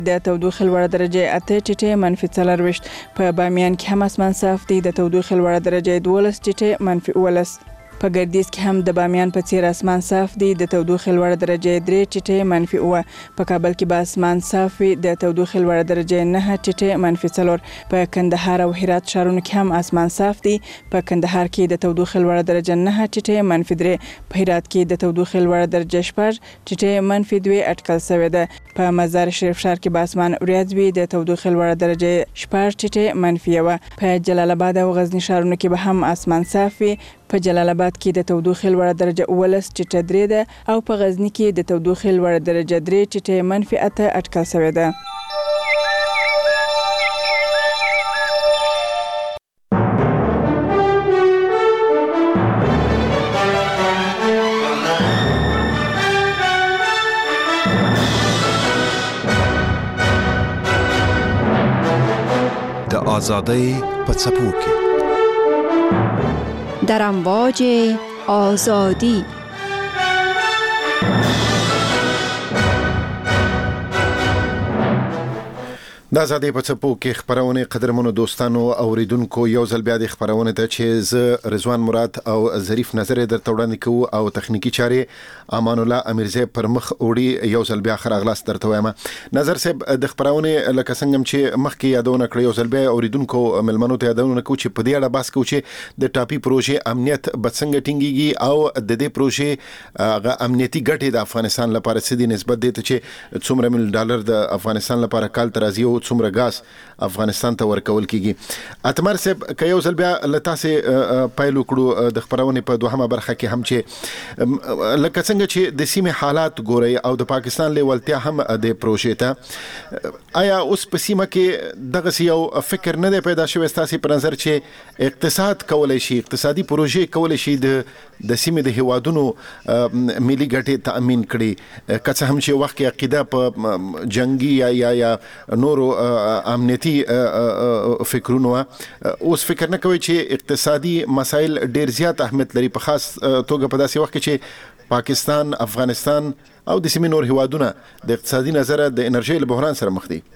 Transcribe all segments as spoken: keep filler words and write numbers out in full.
د تودوخې لوړه درجه اته ټیټه منفي څلرویشت. په بامیان کې هم اسمان صاف دی، د تودوخې لوړه درجه دولس ټیټه منفي اوولس. په ګردیز کې هم د بامیان په څیر اسمان صاف دی، د تودوخې لوړه درجه درې ټیټه منفي اوه. په کابل کې به اسمان صاف وي، د تودوخې لوړه درجه نه ټیټه منفي څلور. په کندهار او هرات ښارونو کې هم اسمان صاف دی، په کندهار کې د تودوخې لوړه درجه نه ټیټه منفي درې. په هرات کې د تودوخې لوړه درجه شپږ ټیټه منفي دوه اټکل شوې ده. په مزار شریف ښار کې به اسمان وریځ وي، د تودوخې لوړه درجه شپږ ټیټه منفي یوه. په جلال آباد او غزنی ښارونو کې به هم اسمان صاف وي، په جلال آباد کې د تودوخې لوړه درجه اوولس ټیټه درې ده او په غزنی کې د تودوخې لوړه درجه درې ټیټه منفي اته اټکل شوې ده. د آزادۍ په څپو کې در امواج آزادی. د آزادۍ په څپو کې خبرونه قدرمنو دوستانو اوریدونکو یو ځل بیا د خبرونه ته چې ز رضوان مراد او ظریف نظر درته وړاندې کوو او تخنیکی چارې امان الله امیرزی پر مخ وړي. یو ځل بیا خراغلاس درته وایم نظر صاحب د خبرونه لکه څنګه چې مخکې یادونه کړې، یو ځل بیا اوریدونکو ملمنو ته یادونه کوو چې په دې اړه بحث کوو چې د ټاپي پروژې امنیت به څنګه ټینګيږي او د دې پروژې هغه امنیتي ګټې د افغانستان لپاره څه دي نسبت دې ته چې څومره مل ډالر د افغانستان لپاره کال ترازی او څومره غاز افغانستان ته ورکول کیږي. اتمر صاحب که یو ځل بیا لتاسه پایلو کړو د خبرونه په دوهمه برخه کې هم چې لکه څنګه چې د سیمه حالات ګوري او د پاکستان لیولتیا هم د پروژې ته آیا اوس په سیمه کې دغه یو فکر نه دی پیدا شوی ستاسو په نظر چې اقتصاد کولای شي، اقتصادي پروژې کولای شي د د سیمه د هوادونو ملي ګټې تأمین کړي، که څه هم چې وخت کې عقیده په جنگي یا یا یا نورو امنیتي فکرونو اوس فکر نه کوي چې اقتصادي مسایل ډیر زیات اهمیت لري، په خاص توګه په داسې وخت کې چې پاکستان، افغانستان او د سیمې نور هوادونه د اقتصادي نظر د انرژي له بحران سره مخ دي.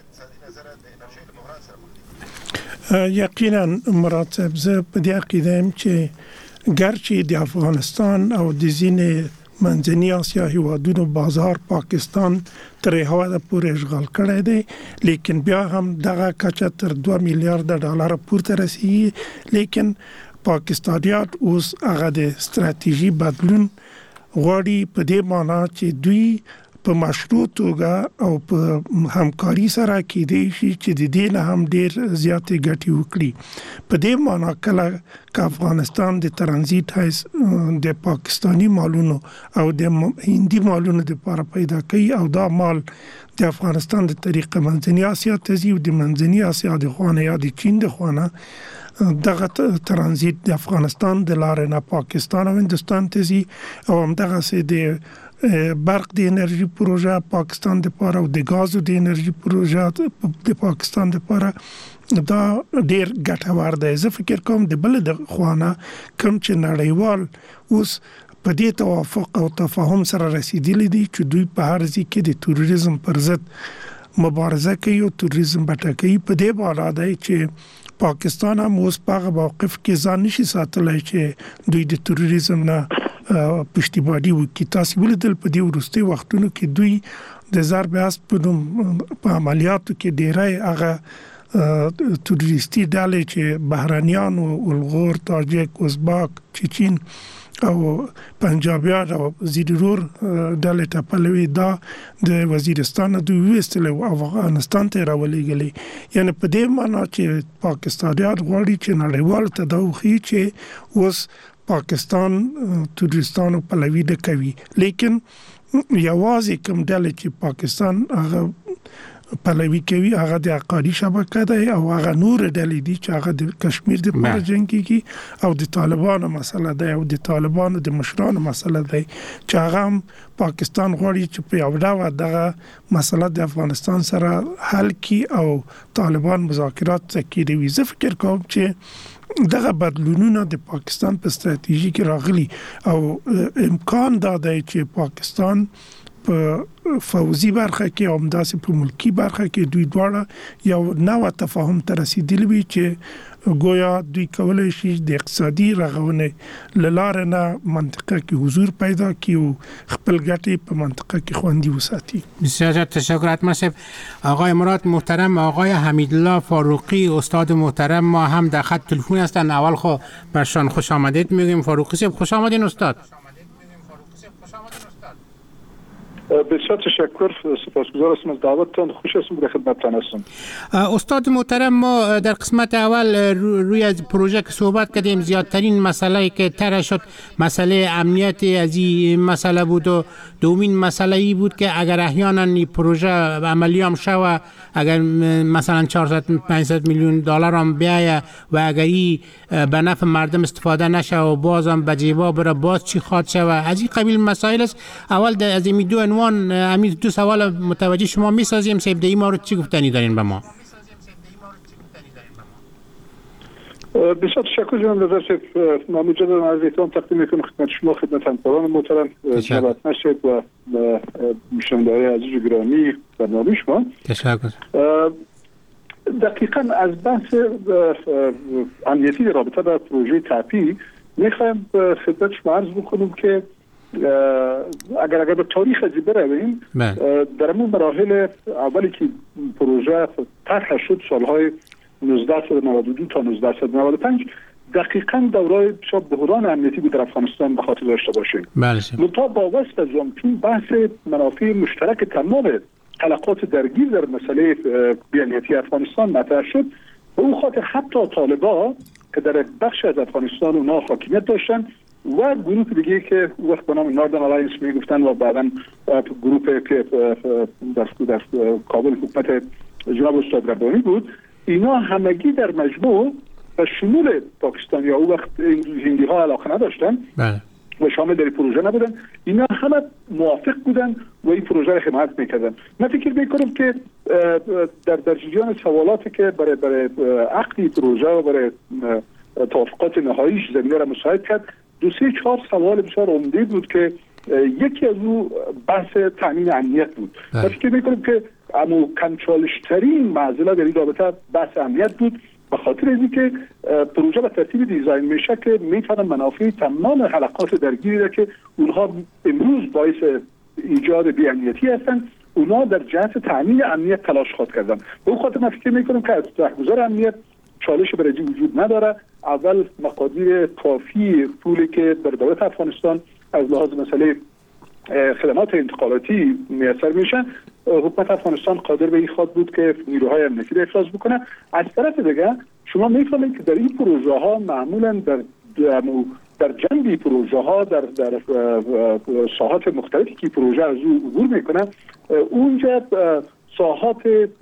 یقینا مراد صاحب زه په دې عقیده یم چې ګرچې د افغانستان او د ځینې منځني اسیا هیوادونو بازار پاکستان تر هغه پورې اشغال کړی دی، لیکن بیا هم دغه کچه تر دوه میلیارډ ډالر پورته رسیږي. لیکن پاکستانیان اوس هغه د ستراتیژي بدلون غواړي، په دې معنی چې دوی په مشروع توګه او په همکاري سره کېدای شي چې د دې نه هم ډیر زیاتې ګټې وکړي. په دې معنی کله که افغانستان د ترانزیت حیث د پاکستانی مالونو او د هندي مالونو لپاره پیدا کوي او دا مال د افغانستان د طریقه منځني اسیا ته ځي او د منځني اسیا د خوانه یا د چین د خوانه دغه ترانزیت د افغانستان د لارې نه پاکستان او هندستان ته ځي او همدغه سي د برق د انرژي پروژه پاکستان د لپاره او د غاز د انرژي پروژه د پاکستان د لپاره دا ډیر ګټور دی. زه فکر کوم د بل د خوانه کوم چې نړیوال اوس په دې توافق او تفاهم سره رسیدلی دي چې دوی په هر ځای کې د تروریزم پر ضد مبارزه کوي او تروریزم بټکوي. په دې باور دی چې پاکستان هم اوس په موقف کې ځان نشي ساتلای چې دوی د تروریزم نه پشتیبانی وکړي. تاسو ولیدل په دې ورستي وختونو کې دوی د ضرب اسب په عملیاتو کې ډیرای هغه تروریستي ډلې چې بهرانيان او الغور، تاجک، ازبک، چچین او پنجابیان او زیدرور ډلې ټاپلوي دا د وزیرستان د ویستل او افغانستان ته راولېږلي. یعنی په دې معنی چې پاکستانیان غواړي چې نړیوال تداوخي چې اوس پاکستان تروریستانو پلوي د کوي، لیکن یوازې کوم ډلې چې پاکستان هغه پلوي کوي هغه د عقادي شبکه ده او هغه نور ډلې دي چې هغه د کشمیر د پر جنگي او د طالبانو مسله ده او د طالبانو د مشرانو مسله ده چې هغه پاکستان غواړي چې په یو ډول دغه مسله د افغانستان سره حل کی او طالبان مذاکرات کوي. زه فکر کوم چې دغه بدلونونه د پاکستان په ستراتیژي کې راغلي او امکان دا دی چې پاکستان په فوزي برخه کې او همداسې په ملکی برخه کې دوی دواړه یو نوو تفاهم ته رسیدلی وي چې گویا دوی کولای شي د اقتصادي رغونې لاره نه منطقه کې حضور پیدا کړي او خپل ګټې په منطقه کې خوندي وساتي. بسیار تشکر حتما صاحب. آقای مراد محترم، آقای حمیدالله فاروقی استاد محترم ما هم در خط تلفن هستند. اول خو برشان خوش آمدید میگیم. فاروقی صاحب خوش آمدین استاد. بسیار تشکر، سپاسگزار هستم از دعوتتان. خوش هستم در خدمتتان هستم. استاد محترم، ما در قسمت اول روی از پروژه که صحبت کردیم، زیادترین مسئله که طرح شد مسئله امنیت از این مسئله بود و دومین مسئله ای بود که اگر احیانا این پروژه عملی هم شود، اگر مثلا چهارصد پانصد میلیون دلار هم بیایه و اگر این به نفع مردم استفاده نشه و بازم به جیبا بره، باز چی خواهد شود؟ از این قبیل مسائل است. اول از این دو عنوان همین دو سوال متوجه شما میسازیم. سیب دهی ما رو چی گفتنی دارین به ما؟ بسیار تشکر جناب رضا صاحب. ما مجددا عرض احترام تقدیم میکنم خدمت شما، خدمت همکاران محترم جناب نشید و مشاهده‌های عزیز گرامی برنامه شما. تشکر. دقیقاً از بحث امنیتی در رابطه با پروژه تپی میخوایم خدمت شما عرض بکنم که اگر اگر به تاریخ ازی برویم، در همون مراحل اولی که پروژه طرح شد سالهای نوزده صد و نود و دو تا نوزده صد و نود و پنج، دقیقاً دورای بسیار بحران امنیتی بود در افغانستان به خاطر داشته باشیم. منتها با واسطه از آن چون بحث منافع مشترک تمام حلقات درگیر در مسئله بی‌امنیتی افغانستان مطرح شد، به اون خاطر حتی طالبا که در بخش از افغانستان اونا حاکمیت داشتن و گروه دیگه که وقت به نام ناردن الاینس میگفتن و بعداً گروه که در در کابل حکومت جناب استاد ربانی بود، اینا همگی در مجموع و شمول پاکستانی ها او وقت هندی ها علاقه نداشتن بله. و شامل در پروژه نبودن. اینا همه موافق بودن و این پروژه را حمایت میکردن. من فکر میکنم که در در جریان سوالاتی که برای برای عقد پروژه و برای توافقات نهاییش زمینه را مساعد کرد، دو سه چهار سوال بسیار عمده بود که یکی از اون بحث تامین امنیت بود. من فکر میکنم که اما کمچالشترین معضله در این رابطه بحث امنیت بود، به خاطر اینکه پروژه به ترتیب دیزاین میشه که میتونه منافع تمام حلقات درگیری را که اونها امروز باعث ایجاد بی‌امنیتی هستند، اونها در جهت تامین امنیت تلاش خواهد کردن. به اون خاطر من فکر میکنم که از رهگذار امنیت چالش برای وجود نداره. اول مقادیر کافی پولی که در دولت افغانستان از لحاظ مسئله خدمات انتقالاتی میسر میشن، حکومت افغانستان قادر به این خواهد بود که نیروهای امنیتی را افراز بکنه. از طرف دیگه شما میفهمید که در این پروژه ها معمولا در در جنبی پروژه ها در در ساحات مختلفی که پروژه از او عبور میکنه، اونجا ساحات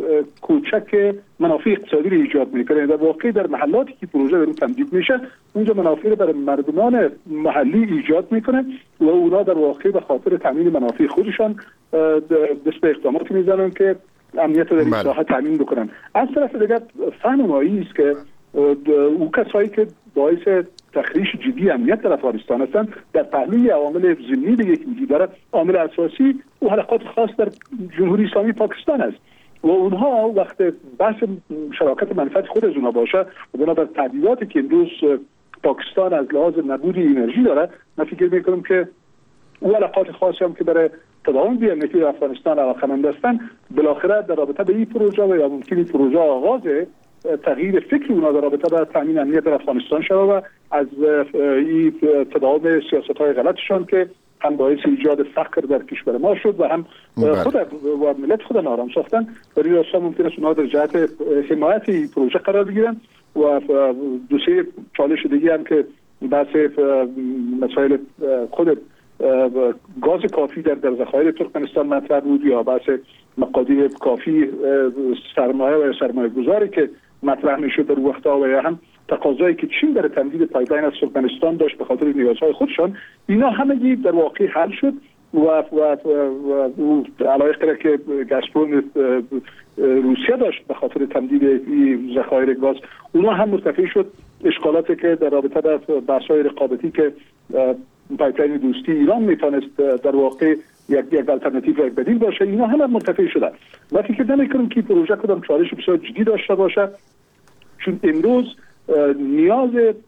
کوچک منافع اقتصادی رو ایجاد میکنه. در واقع در محلاتی که پروژه در اون تمدید میشه، اونجا منافع رو برای مردمان محلی ایجاد میکنه و اونا در واقع به خاطر تامین منافع خودشان دست به اقداماتی میزنن که امنیت رو در این ساحه تامین بکنن. از طرف دیگر فهم مایی است که او کسایی که باعث تخریش جدی امنیت در افغانستان هستند، در پهلوی عوامل ضمنی دیگه که وجود داره، عامل اساسی و حلقات خاص در جمهوری اسلامی پاکستان است و اونها وقت بحث شراکت منفعت خود از اونها باشه و بنابر تهدیداتی که امروز پاکستان از لحاظ نبود انرژی داره، من فکر میکنم که او علاقات خاصی هم که برای تداوم بی‌امنیتی در افغانستان علاقه‌مند هستند، بالاخره در رابطه به این پروژه و یا ممکن این پروژه آغاز تغییر فکر اونا در رابطه با تامین امنیت در افغانستان شده و از این تداوم سیاست‌های غلطشان که هم باعث ایجاد فقر در کشور ما شد و هم خود و ملت خود نارام ساختن، در این راستا ممکن است اونا در جهت حمایت این پروژه قرار بگیرن و دو سه چالش دیگه هم که بحث مسائل خود گاز کافی در در ذخایر ترکمنستان مطرح بود یا بحث مقادیر کافی سرمایه و سرمایه گذاری که مطرح میشد در وقتها و یا هم تقاضایی که چین در تمدید پایپلاین از ترکمنستان داشت به خاطر نیازهای خودشان، اینا همگی در واقع حل شد و و و علایقی که گازپروم روسیه داشت به خاطر تمدید ذخایر گاز، اونا هم مرتفع شد. اشکالاتی که در رابطه با بحث‌های رقابتی که پایپلاین دوستی ایران میتونست در واقع یک یک آلترناتیو یک بدیل باشه، اینا همه مرتفع شده. و فکر نمی‌کنم که پروژه کدام چالش بسیار جدی داشته باشه، چون امروز نیاز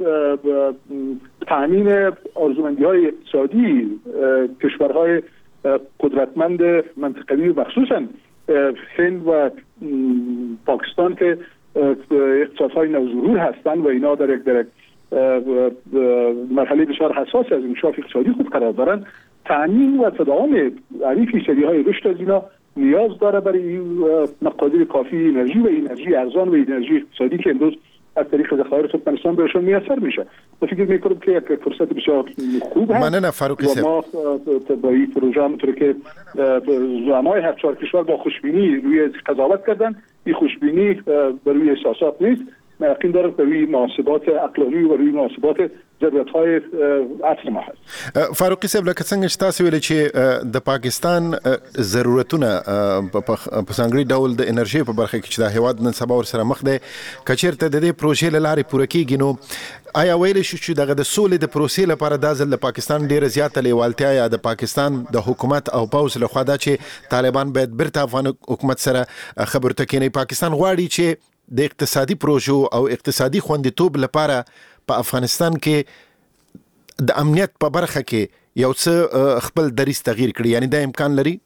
تامین آرزومندی‌های اقتصادی کشورهای قدرتمند منطقوی و مخصوصاً هند و پاکستان که اقتصادهای نوظهور هستند و اینا در یک در یک مرحله بسیار حساس از انکشاف اقتصادی خود قرار دارند، تامین و تداوم عدد فیصدی‌های رشد از اینا نیاز داره برای مقادیر کافی انرژی و انرژی ارزان و انرژی اقتصادی که امروز از طریق ذخایر ترکمنستان بهشون میسر میشه. و فکر میکنم که یک فرصت بسیار خوب هست. مننه فاروقی صاحب. ما با این پروژه همونطور که زعمای هر چهار کشور با خوشبینی روی قضاوت کردن، این خوشبینی بر روی احساسات نیست، من یقین دارم به روی مناسبات عقلانی و روی مناسبات ضرورت‌های عصر ما هست. فاروقي صاحب لکه څنګه چې تاسو ویل چې د پاکستان ضرورتونه په څنګه ډول د انرژي په برخه کې چې د هیواد نن سبا ور سره مخ دی، کچیرته د دې پروژې لارې پوره کیږي، نو آیا ویل شو چې دغه د سولې د پروسې لپاره د ځل د پاکستان ډیره زیاته لیوالتیا یا د پاکستان د حکومت او پوز له خوا دا چې طالبان باید برته افغان حکومت سره خبرته کینی، پاکستان غواړي چې د اقتصادي پروژو او اقتصادي خوندیتوب لپاره په افغانستان کې د امنیت په برخه کې یو څه خپل دریس تغییر کړي، یعنی دا امکان لري؟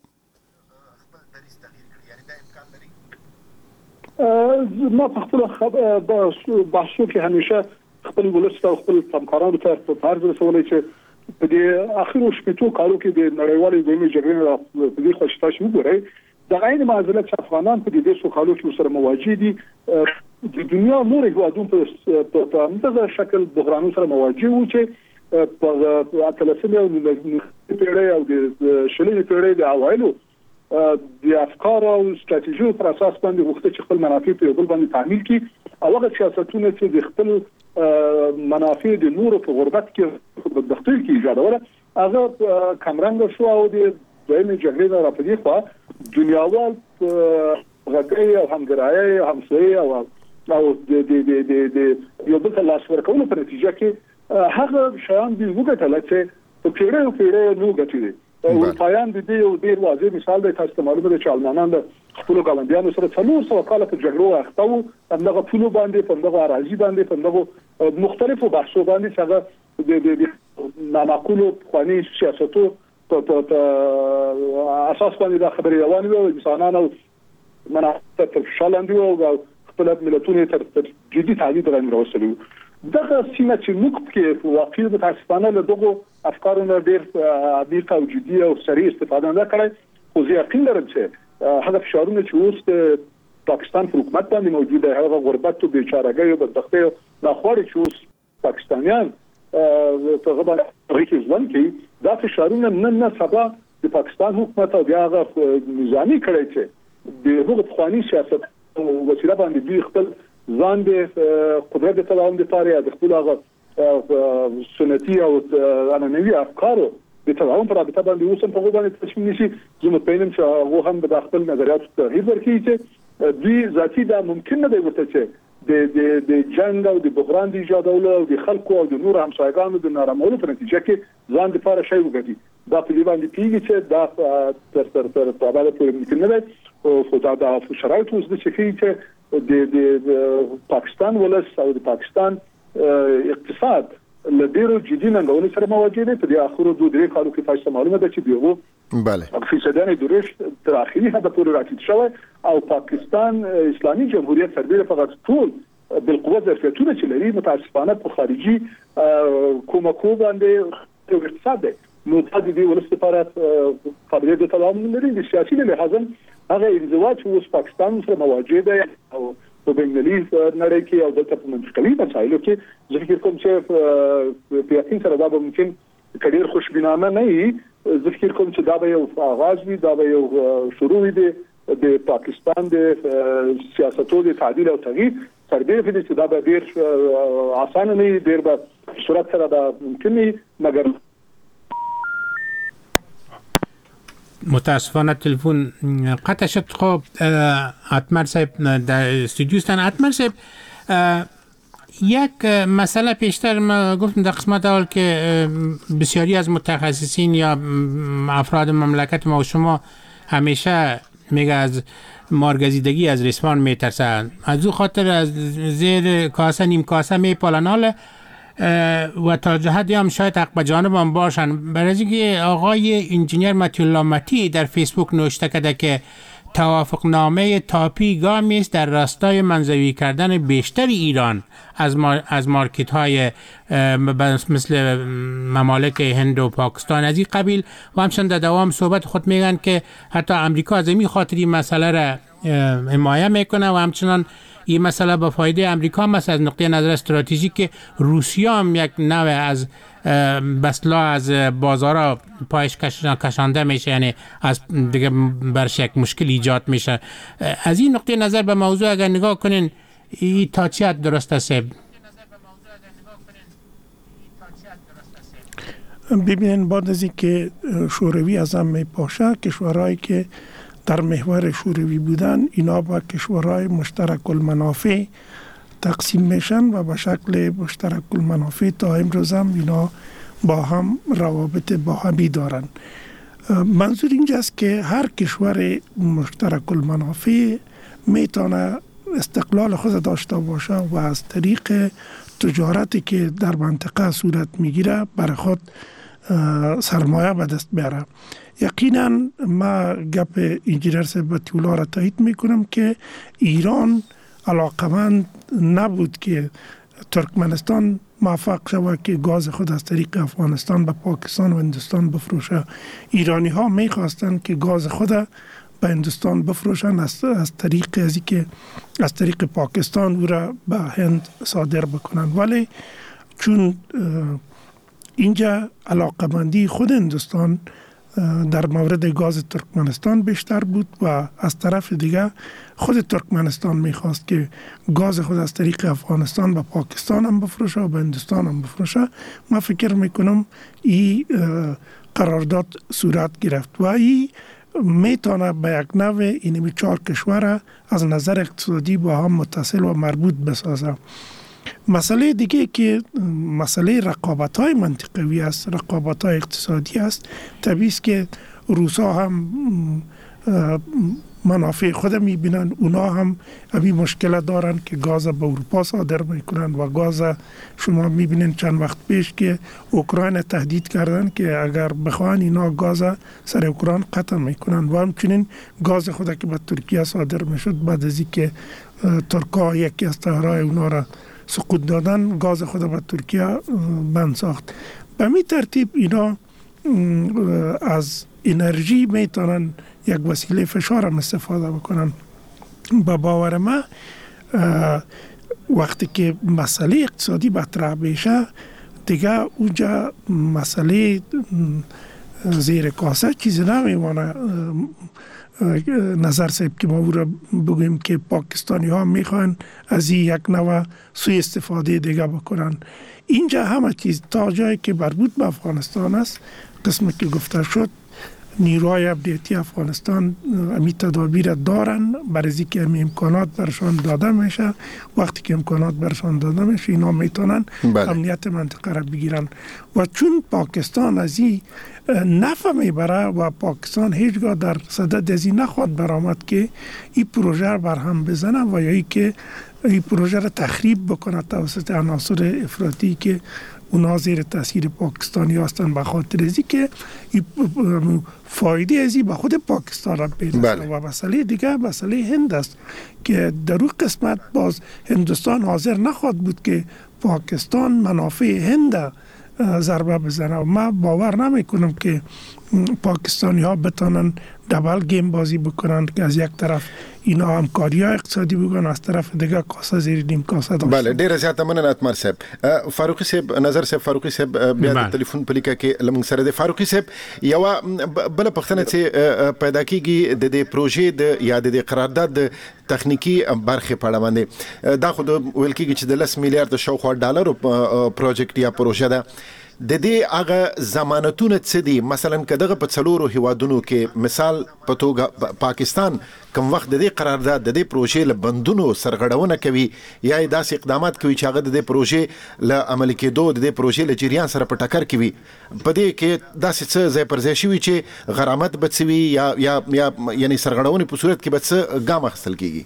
ما په خپل بحثو کې همیشه خپل ولست او خپل همکارانو ته په عرض رسولای چې په دې اخیرو شپږو کالو کې د نړیوالې دویمې جګړې په دې خوشتا شو وګورئ، د غیر معضله چې افغانان په دې څو کالو کې سره مواجه دي، د دنیا نور هیوادونو په متضاد شکل بحرانونو سره مواجه وو چې په اتلسمه او پیړۍ او د شلمې پیړۍ د اوایلو د افکار او ستراتیژیو پر اساس باندې وخت چې خپل منافع په بل باندې تعمیل کړي، او هغه سیاستونه چې د خپل منافع د نور په غربت کې په بدبختۍ کې ایجادوله هغه کمرنګ شو، او د دویمې جګړې را پدې خوا دنیاوال غږی او همګرایي او همسایي او او د د د د د یو بل ته لاس ورکولو په نتیجه کې هغه شیان دی وګټل چې په پیړۍ او پیړۍ نو ګټلې. او پایان د دې یو ډیر واضح مثال دی، تاسو ته معلومه ده چې المانان د خپل ګاونډیانو سره څلور سوه کاله په جګړو اخته وو، همدغه پولو باندې په همدغه اراضي باندې په همدغه مختلفو بحثو باندې چې هغه د د نامعقولو پخواني سیاستو په اساس باندې د خبرې روانې وو، انسانانو منافع تر فشار لاندې وو او خپل ملتونه تر جدي تعدید باندې راوستلو. دغه سیمه چې موږ کې واقعي متاسفانه له دغه افکارونو ډېر عمیق او جدي او سریع استفاده نه کړي، خو زه یقین لرم چې هغه فشارونه چې اوس د پاکستان په حکومت باندې موجود دی، هغه غربت او بیچارهګۍ او بدبختۍ او ناخوالې چې اوس پاکستانیان په هغه باندې ژوند کوي، دا فشارونه نن نه سبا د پاکستان حکومت او بیا هغه نظامي کړی چې د هغه پخواني سیاست وسیله باندې دوی خپل ځان د قدرت د تداوم لپاره د خپل هغه سنتي او عنعنوي افکارو د تداوم پر رابطه باندې اوس هم په هغه باندې تصمیم نیسي. زه مطمئنم چې هغه هم د خپل نظریات تغییر ورکړي چې دوی ذاتي دا ممکن نه دی ورته چې د د د جنگ او د بحران د ایجادولو او د خلکو او د نور همسایګانو د نارامولو په نتیجه کې ځان لپاره شی وګټي. دا په دې باندې کېږي چې دا تر تر تر په اړه پورې ممکن نه دی، خو دا د شرایطو اوس د چې چې د د پاکستان ولس او د پاکستان اقتصاد له ډیرو جدي ننګونو سره مواجه دي. په دې اخرو دوه درې کالو کې تاسو معلومه ده چې دیغه بله فیصدانه درش تر اخري هدف پورې راټیټ شوی، او پاکستان اسلامي جمهوریت سربېره فقط ټول بالقوه ظرفیتونه چې لري متاسفانه په خارجي کومکو باندې اقتصاد دی، نو د دې ولس لپاره قابلیت د تداوم لري. د سیاسي لحاظ هغه انزوا چې اوس پاکستان سره مواجه دی او په بینالمللي نړۍ کې او دلته په منطقوي مسایلو کې زه فکر کوم چې په یقین سره دا به ممکن کډیر خوشبینانه نه وي. زه فکر کوم چې دا به یو آغاز وي، دا به یو شروع وي د پاکستان د سیاستو د تعدیل او تغییر سربېره دې چې دا به ډیر اسانه نه وي، ډیر به صورت سره دا ممکن وي، مګر متاسفانه تلفن قطع شد. خب اتمر صاحب در استودیو هستن. اتمر صاحب یک مسئله پیشتر ما گفتم در قسمت اول که بسیاری از متخصصین یا افراد مملکت ما و شما همیشه میگه از مارگزیدگی از ریسمان میترسن، از او خاطر از زیر کاسه نیم کاسه میپالن و تا جهت هم شاید حق به جانب هم باشن. برای اینکه آقای انجینیر متی الله متی در فیسبوک نوشته کرده که توافق نامه تاپی گامی است در راستای منزوی کردن بیشتر ایران از مار... از مارکت های مثل ممالک هند و پاکستان از این قبیل و همچنین در دوام صحبت خود میگن که حتی امریکا از این خاطری مسئله را حمایه میکنه و همچنان این مسئله به فایده امریکا هم است از نقطه نظر استراتژیک که روسیه هم یک نوع از بسلا از بازارها پایش کشانده میشه، یعنی از دیگه برش یک مشکل ایجاد میشه. از این نقطه نظر به موضوع اگر نگاه کنین این تا چی حد درست است؟ ببینین بعد از اینکه شوروی از هم میپاشه، کشورهایی که در محور شوروی بودن اینا با کشورهای مشترک المنافع تقسیم میشن و به شکل مشترک المنافع تا امروز هم اینا با هم روابط با همی دارن. منظور اینجاست که هر کشور مشترک المنافع میتونه استقلال خود داشته باشه و از طریق تجارتی که در منطقه صورت میگیره برای خود سرمایه به دست بیاره. یقینا ما گپ انجینیر متی الله را تایید میکنم که ایران علاقمند نبود که ترکمنستان موفق شود که گاز خود از طریق افغانستان به پاکستان و هندوستان بفروشه. ایرانی ها میخواستند که گاز خود به هندوستان بفروشن از از طریق ازی که از طریق پاکستان او را به هند صادر بکنن، ولی چون اینجا علاقمندی خود هندوستان در مورد گاز ترکمنستان بیشتر بود و از طرف دیگه خود ترکمنستان میخواست که گاز خود از طریق افغانستان به پاکستان هم بفروشه و به هندوستان هم بفروشه. ما فکر میکنم این قرارداد صورت گرفت و این میتونه به یک نوع اینمی چهار کشور از نظر اقتصادی با هم متصل و مربوط بسازه. مسئله دیگه که مسئله رقابت‌های منطقوی است، رقابت‌های اقتصادی است. طبیعی است که روسا هم منافع خود میبینن، اونا هم همین مشکل دارن که گاز به اروپا صادر میکنن و گاز شما میبینین چند وقت پیش که اوکراین تهدید کردن که اگر بخوان اینا گاز سر اوکراین قطع میکنن و همچنین گاز خود که به ترکیه صادر میشد بعد از اینکه ترکا یکی از طرحهای اونا را سقوط دادن گاز خود به ترکیه بند ساخت. به می ترتیب اینا از انرژی میتونن یک وسیله فشار هم استفاده بکنن. با باور ما وقتی که مسئله اقتصادی مطرح بشه دیگه اونجا مسئله زیر کاسه چیزی نمیمونه. نظر صاحب که ما او را بگویم که پاکستانی ها میخوان از این یک نوع سوی استفاده دیگه بکنن. اینجا همه چیز تا جایی که مربوط به افغانستان است، قسمی که گفته شد نیروهای امنیتی افغانستان امی تدابیر دارن برای اینکه امی امکانات برشان داده میشه. وقتی که امکانات برشان داده میشه اینا میتونن بله. امنیت منطقه را بگیرن و چون پاکستان از این نفع میبره و پاکستان هیچگاه در صدد از این نخواد برآمد که این پروژه برهم بزنه و یا ای که این پروژه را تخریب بکنه توسط عناصر افراطی که اونا زیر تاثیر پاکستانی هستن به خاطر ازی که فایده ازی به خود پاکستان را برسه. بله. و مسئله دیگه مسئله هند است که در اون قسمت باز هندوستان حاضر نخواد بود که پاکستان منافع هند ضربه بزنه و من باور نمی کنم که پاکستانی ها بتانن دبل گیم بازی بکنن که از یک طرف اینا همکاری ها اقتصادی بگن از طرف دیگه کاسه زیر نیم کاسه داشته. بله ډیر زیاته مننه اتمر صاحب. فاروقي صاحب نظر صاحب فاروقي صاحب بیا د ټلیفون په لیکه کې لمن سره د فاروقي صاحب یو بل پښتنه چې پیدا کیږي د دې پروژې د یا د قرارداد د تخنیکی برخه په اړه باندې دا خو ویل کیږي چې د لس میلیارډ شاوخوا ډالر پروجیکټ یا پروژه ده د دې هغه ضمانتونه څه دي؟ مثلا کداغه په څلورو هیوادونو کې مثال په توګه پاکستان کوم وخت د دې قرارداد د دې پروژې له بندونو سرغړونه کوي یا داسې اقدامات کوي چې هغه د دې پروژې له عملي کېدو د دې پروژې له جریان سره په ټکر کوي، په دې کې داسې څه ځای پر ځای شوي چې غرامت بڅوي یا یا یا یعنی سرغړونې په صورت کې به څه ګام اخیستل کیږي؟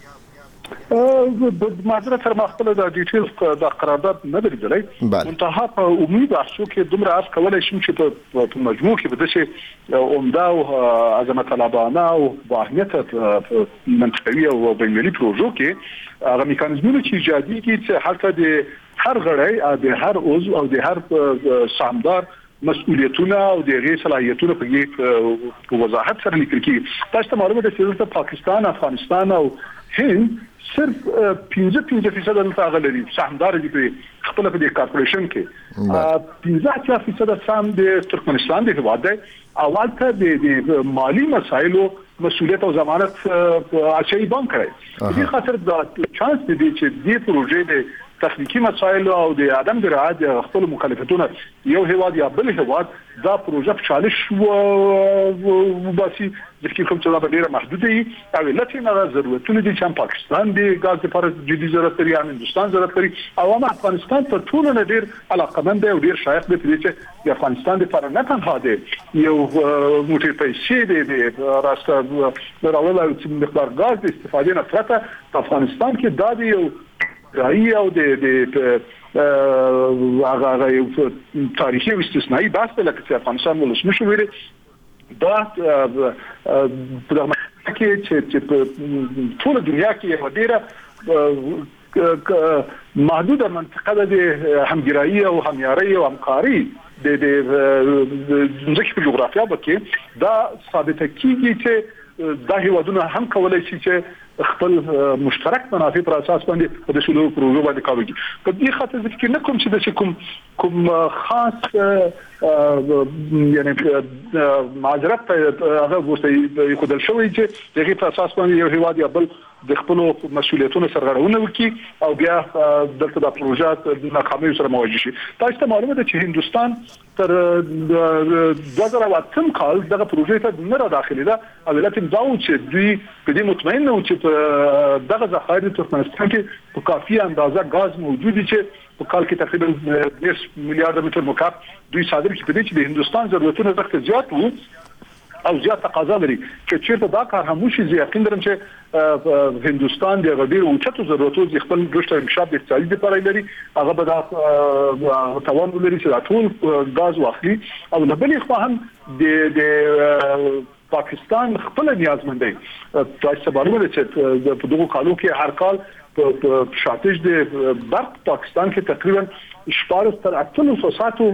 د معذرت سره خپل د ډیټیلز د قرارداد نه درځلای، منتها په عمومي بحثو کې دومره عرض کولای شم چې په مجموع کې به د شي عمده او عظمت طلبانه او با اهمیت منطقوي او بین‌المللي پروژو کې هغه میکانیزمونه چې ایجادي کی چې حتی د هر غړی د هر عضو او د هر سهامدار مسؤلیتونه او د غیر صلاحیتونه په کې وضاحت سره لیکل کیږي. تاسو ته معلومه ده چې پاکستان، افغانستان او هند صرف پنځه پنځه فیصد دلته غلري سهامدار دي په خپل په دې کارپوریشن کې، پنځه اتیا فیصد سهم د ترکمنستان د هیواد دی. اول ته د مالی مسایلو مسؤلیت او ضمانت اچي بانک کړی. دې خاطر د چانس دی چې دې پروژې د تخنیکی مسایل او د عدم د رعایت خپل مخالفتونه یو هیواد یا بل هیواد دا پروژه په چالش و باسي ځکه کوم چې دا ډیره محدوده وي او لته نه ضرورتونه دي چې پاکستان د غاز لپاره جدي ضرورت لري، هندستان ضرورت لري او هم افغانستان تر ټولو نه ډیر علاقمند او ډیر شایق دی چې د افغانستان لپاره نه تنها دی یو موټی پیسې دی راسته راول او چې مقدار غاز د استفادې نه پرته افغانستان کې دا دی یو راي او د د هغه یو تاریخي او استثنایی بحث لکه چې افغانستان ولسمشر ویلي دا په دغه کې چې په ټول دنیا کې یو ډیره محدوده منطقه د همګرایي او همیاري او همکاري د د ځکه په جغرافیا کې دا ثابته کیږي چې دا هیوادونه هم کولای شي چې خپل مشترک منافع پر اساس باندې د شلو پروژو باندې کار وکړي. په دې خاطر ځکه نه کوم چې د کوم کوم خاص یعنی معذرت هغه وستې خدل شوی چې دغه پر اساس باندې یو هیواد یا بل د خپل مسؤلیتونو سرغړونه وکړي او بیا دلته د پروژه د ناکامۍ سره مواجه شي. تاسو ته معلومه ده چې هندستان تر دوه زره او اتم کال دغه پروژه ته نه را داخلي ده او لکه دا چې دوی په دې مطمئن نه و چې دغه ذخایر ترکمنستان کې په کافي اندازه غاز موجود دي چې په کال کې تقریبا نصف میلیارډ متر مکعب دوی صادر کړي. په دې چې د هندستان ضرورتونه ډېر زیات وو او زیات تقاضا لري چې چیرته دا کار هم وشي. زه یقین لرم چې هندستان د غډیر او چتو ضرورتونو د خپل رشد انکشاف د اقتصادي لپاره لري، هغه به دا توان لري چې ټول غاز واخلي او نه بلې خو هم د د پاکستان خپل نیازمندي. تاسو معلومه ده چې په دغه کالو کې هر کال په شاتش د برق پاکستان کې تقریبا شپږ تر اتلس ساعتو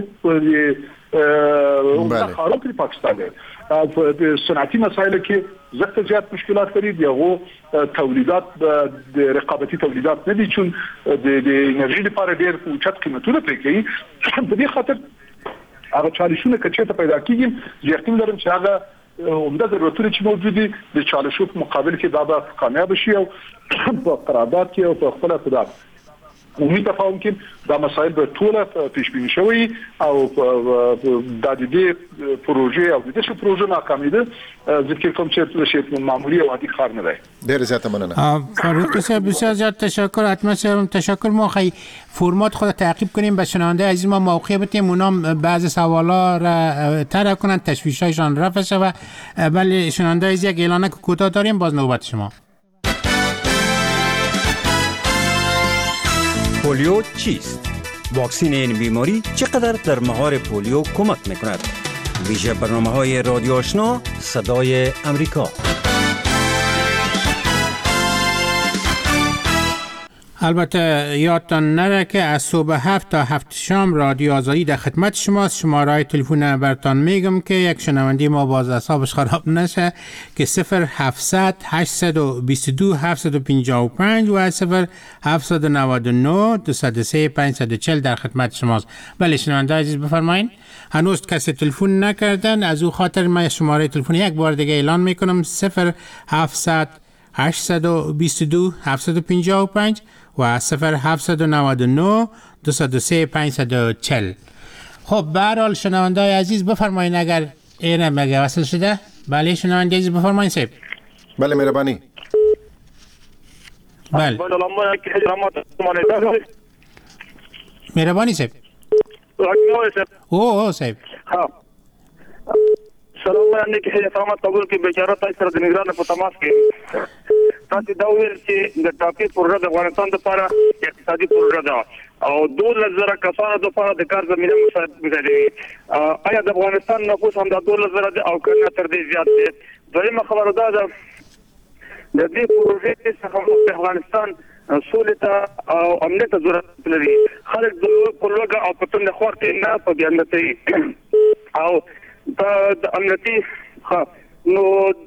په خارق په پاکستان دی. په صنعتي مسایلو کې زخت زیات مشکلات لري، دغه تولیدات د رقابتي تولیدات نه دي چې د انرژي لپاره ډېر اوچت قیمتونه پرې کوي. په دې خاطر هغه چالشونه چې ته پیدا کیږي یقین لرم چې هغه عمده ضرورتونه چې موجود دي د چالشو په مقابل کې دا به کامیاب شي او په قرارداد کې او په خپل خدای عمومي تفاهم کې دا مسایل به ټول پیش بینی شوی او د دې پروژې او د دې پروژې ناکامیده ذکر کوم چې شی معمولی او عادي کار نه دی. ډیر زیات مننه. فاروق صاحب بسیار زیاد تشکر. حتما سرم تشکر. ما خی فرمات خود تعقیب کنیم به شنونده عزیز ما موقع بدیم اونام بعض سوالا را طرح کنن تشویشایشان رفع شوه. ولی شنونده عزیز یک اعلان کوتاه داریم باز نوبت شما. پولیو چیست؟ واکسین این بیماری چقدر در مهار پولیو کمک میکند؟ ویژه برنامه‌های رادیو آشنا صدای امریکا. البته یادتان نره که از صبح هفت تا هفت شام رادیو آزادی در خدمت شماست. شماره تلفن برتان میگم که یک شنوندی ما باز اعصابش خراب نشه که صفر هفتصد هشتصد و بیست و دو هفتصد و پنجاه و پنج و صفر هفتصد و نود و نه دویست و سه پانصد و چهل در خدمت شماست. بله شنونده عزیز بفرمایید. هنوز کسی تلفن نکردن، از او خاطر من شماره تلفن یک بار دیگه اعلان میکنم صفر هفتصد هشتصد و بیست و دو هفتصد و پنجاه و پنج و صفر هفتصد و نود و نه دویست و سه پانصد و چهل. خب به هر حال شنونده‌های عزیز بفرمایید اگر اینا مگه وصل شده. بله شنونده عزیز بفرمایید صاحب. بله مهربانی. بله مهربانی صاحب. او او صاحب. سلام علیکم که هیڅ سلامت قبول کې بیچاره تاسو سره د نگران په تماس کې تاسو دا ویل چې د ټاپي پروژه د افغانستان لپاره اقتصادي پروژه ده او دوه زره کسانو لپاره د کار زمينه مساعده کوي. آیا د افغانستان نفوس هم د دوه زره او کنه تر دې زیات دی؟ دویمه خبره ده د دې پروژې څخه د افغانستان سولې ته او امنیت ته ضرورت لري. خلک د کولوګه او پتون د خورته نه په بیان نه او د امنیتي نو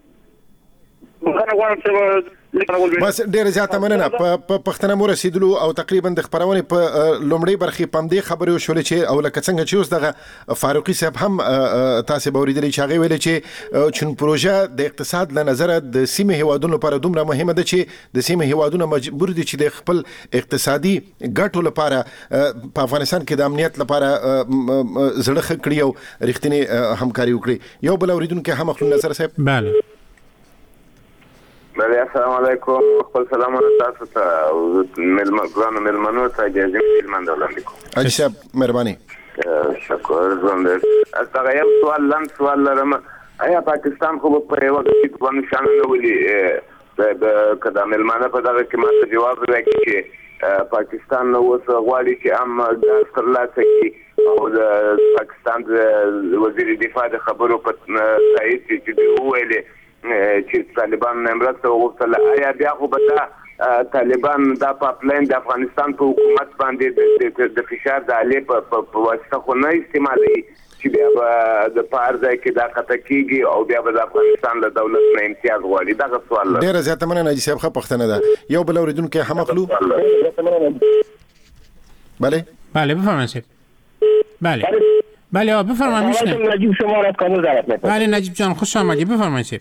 بغیر غواړم چې بس ډیر زیاته مننه په پښتنه مو رسیدلو او تقریبا د خبرونه په لومړی برخې پم دی خبرې شولې چې او لکه څنګه چې اوس دغه فاروقي صاحب هم تاسو به اوریدلی چې هغه ویل چې چون پروژه د اقتصاد له نظره د سیمه هیوادونو لپاره دومره مهمه ده چې د سیمه هیوادونو مجبور دي چې د خپل اقتصادي ګټو لپاره په افغانستان کې د امنیت لپاره زړه خکړي او رښتینی همکاري وکړي. یو بل اوریدونکو هم خپل نظر صاحب. بله بله السلام علیکم. خپل سلامونه تاسو ته ملمنو ملمنو ته اجازه ملمن وړاندې کوم. اجي صاحب مهرباني. شکر زنده. اته یو سوال لن سوال لرم. آیا پاکستان خو په یو وخت کې په نشانه نه ولي د کدا ملمنه په دغه کې ماته جواب راکړي چې پاکستان نو اوس غواړي چې ام د ترلاسه کې او د پاکستان د وزیر دفاع د خبرو په تایید چې دی ویلي چې طالبان مرسته وغوښتله. آیا بیا خو به دا طالبان دا پاپلاین د افغانستان په حکومت باندې د فشار د آلې په واسطه خو نه استعمالوي چې بیا به د پار ځای کې دا قطع کېږي او بیا به د افغانستان له دولت نه امتیاز غواړي؟ دغه سوال لرم. ډېره زیاته مننه حاجي صاحب. ښه پوښتنه ده. یو بل اورېدونکی هم اخلو. بله بله بفرمایید صاحب. بله بله بفرمایید میشنم. نجیب شما را کامل دعوت میکنم. بله نجیب جان خوش آمدید بفرمایید صاحب.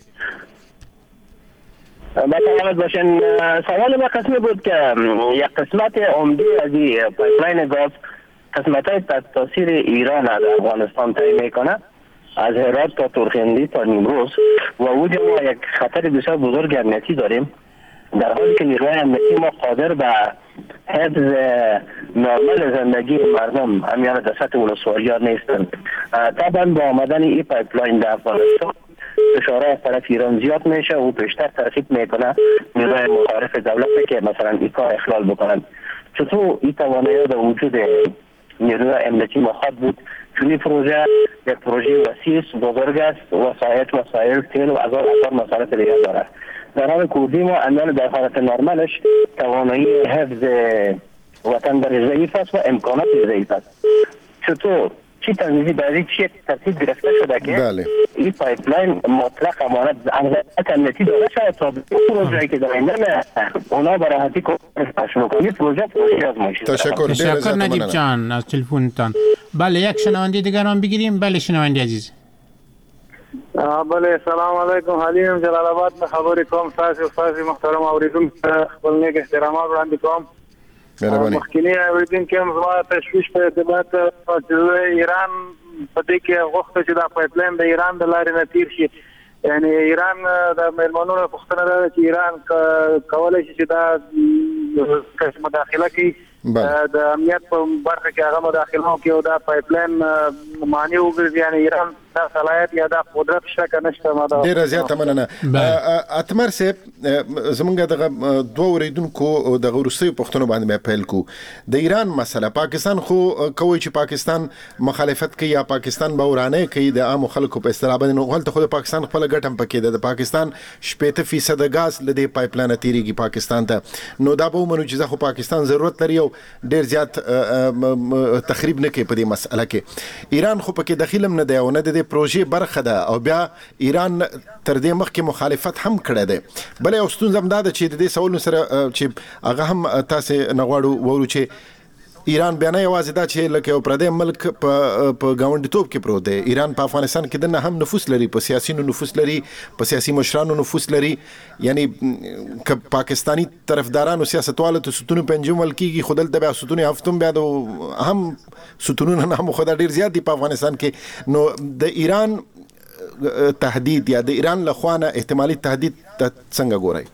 بسلامت باشین. سوال ما قسمی بود که یک قسمت عمده از این پایپلاین گاز قسمت های تحت تاثیر ایران در افغانستان تعیین میکنه از هرات تا ترکمندی تا نیمروز و وجود ما یک خطر بسیار بزرگ امنیتی داریم در حالی که نیروهای امنیتی ما قادر به حفظ نرمال زندگی مردم همیان در سطح ولسوالی‌ها نیستند. طبعا با آمدن این پایپلاین در افغانستان فشارهای از طرف ایران زیاد میشه و بیشتر ترغیب میکنه نیروهای مخالف دولت که مثلا این کار اخلال بکنند. چطور این توانایی در وجود نیروهای امنیتی مخاط بود؟ چون این پروژه یک پروژه وسیع بزرگ است، وسایل وسایل تیل و هزار هزار مسائل دیگه داره. در حال کوردی ما امیال در حالت نرمالش توانایی حفظ وطن در ضعیف است و امکانات ضعیف است. چطور چی تنظیمی برای چی ترتیب گرفته شده که بله. این پایپلاین مطلق امانت امنیتی داره شاید تا پروژه‌ای که در این نه اونا به راحتی کارشون کنید. پروژه پروژه آزمایشی. تشکر. تشکر نجیب جان از تلفنتان. بله یک شنونده دیگر هم بگیریم. بله شنونده عزیز. بله سلام علیکم. حلیم جلال آباد میں خبر کوم تاسو تاسو محترم اوریدونکو خپل نیک احترامات وړاندې کوم. مهرباني. مخکینی اوریدونکو هم زما تشویش په ارتباط چې ایران په دې کې غوښته چې دا پایپلاین د ایران د لارې نه تیر شي. یعنی ایران د مېلمنو پوښتنه ده چې ایران کولای شي چې دا مداخله کوي د امنیت په برخه کې هغه مداخله کوي او دا پایپلاین معنی وګرځي. یعنی ایران دا صلاحیت یا دا قدرت شته نشته. ما دا ډیره زیاته مننه. اتمر صاحب زمونږ دغه دوه اوریدونکو د غورستي پښتنو باندې مې پیل کو د ایران مسله. پاکستان خو کوي چې پاکستان مخالفت کوي یا پاکستان به ورانه کوي د عام خلکو په استرابه نه غلط. خو د پاکستان خپل ګټم پکې ده. د پاکستان شپږ فیصد غاز لدی پایپلاین تیریږي پاکستان ته. نو دا به ومنو چې خو پاکستان ضرورت لري او ډیر زیات تخریب نه کوي په دې مسله کې. ایران خو پکې دخیلم نه دی او نه د پروژې برخه ده او بیا ایران تر دې مخکې مخالفت هم کړی دی. بل یو ستونزه هم دا ده چې د دې سوال سره چې هغه هم تاسو نغواړو وورو چې ایران بیان یوازې دا چې لکه یو پردی ملک په په گاونډیتوب کې پروت دی. ایران په افغانستان کې دنه هم نفوذ لري، په سیاسي نفوذ لري، په سیاسي مشرانو نفوذ لري. یعنی ک پاکستانی طرفدارانو سیاستوالو ته ستونو پنځم ولکیږي، خودل د بیا ستونو هفتم بیا د هم ستونو نه هم خدای ډیر زیات دی په افغانستان کې. نو د ایران تهدید یا د ایران له خوانه احتمالي تهدید څنګه ګورئ؟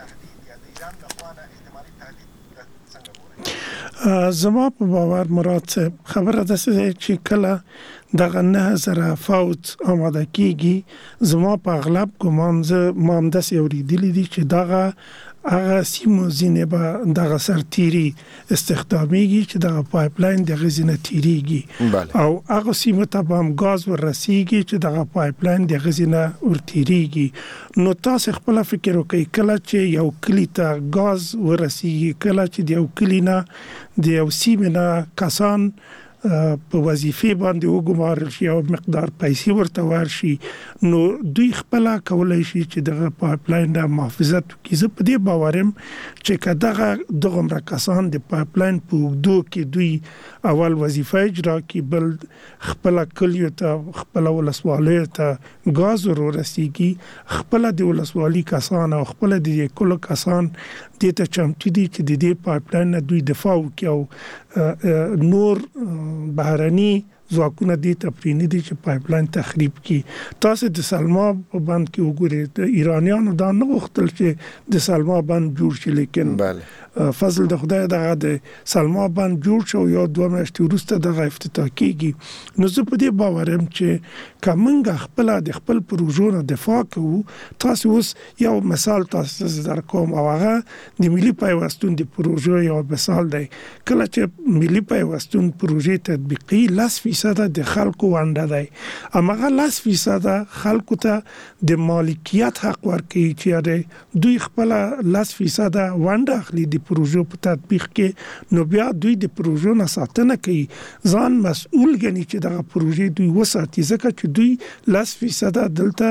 زما په باور مراد صاحب خبره ده چې کله دغه نه زره فوت آماده کیږي، زما په اغلب ګمان زه ما هم داسې اورېدلي دي چې دغه هغه سیمو ځینې به دغه سرتیري استخدامیږي چې دغه پایپلاین دغه ځینې تیریږي او هغه سیمو ته به هم ګاز ورسیږي چې دغه پایپلاین دغه ځینې ورتیریږي. نو تاسو خپل فکر وکړئ کله چې یو کلی ته ګاز ورسیږي، کله چې د یو کلی نه د یو سیمې نه کسان په وظیفه باندې وګمارل شي او مقدار پیسې ورته ورشي، نو دوی خپل کولای شي چې دغه پایپلاین د محافظت وکړي. زه په دې باورم چې کداغه دغه کسان د پایپلاین په وګدو کې دوی اول وظیفه اجرا کوي، بل خپل کلیو ته خپل ولسوالۍ ته غاز ورسیږي، خپل د ولسوالۍ کسان او خپل د کلو کسان د ته چمتو دي چې د دې پایپلاین دوی دفاع وکړي او نور بهرني ځواکونه دي ته پرېنه دي چې پایپلاین تخریب کی. تاسو د سلما بند کې وګورئ، د ایرانیانو دا نه وختل چې د سلما بند جوړ شي، لیکن بله فضل د خدای دغه د سلما بند جوړ شو یا دوه میاشتې وروسته دغه افتتاح کیږي. نو زه په دې باورم چې کومنګ خپل د خپل پروژو نه دفاع کوو. تاسو اوس یو مثال تاسو در کوم او هغه د ملي پیوستون د پروژو یو مثال دی. کله چې ملي پیوستون پروژې تطبیقي لس فیصد د خلکو ونده دی، امغه لس فیصد خلکو ته د مالکیت حق ورکړي چې دوی خپل لس فیصد ونده اخلي د پروژو په تطبیق کې. نو بیا دوی د پروژو نه ساتنه کوي، ځان مسؤل ګڼي چې دغه پروژې دوی وساتي، ځکه چې دوی لس فیصد دلته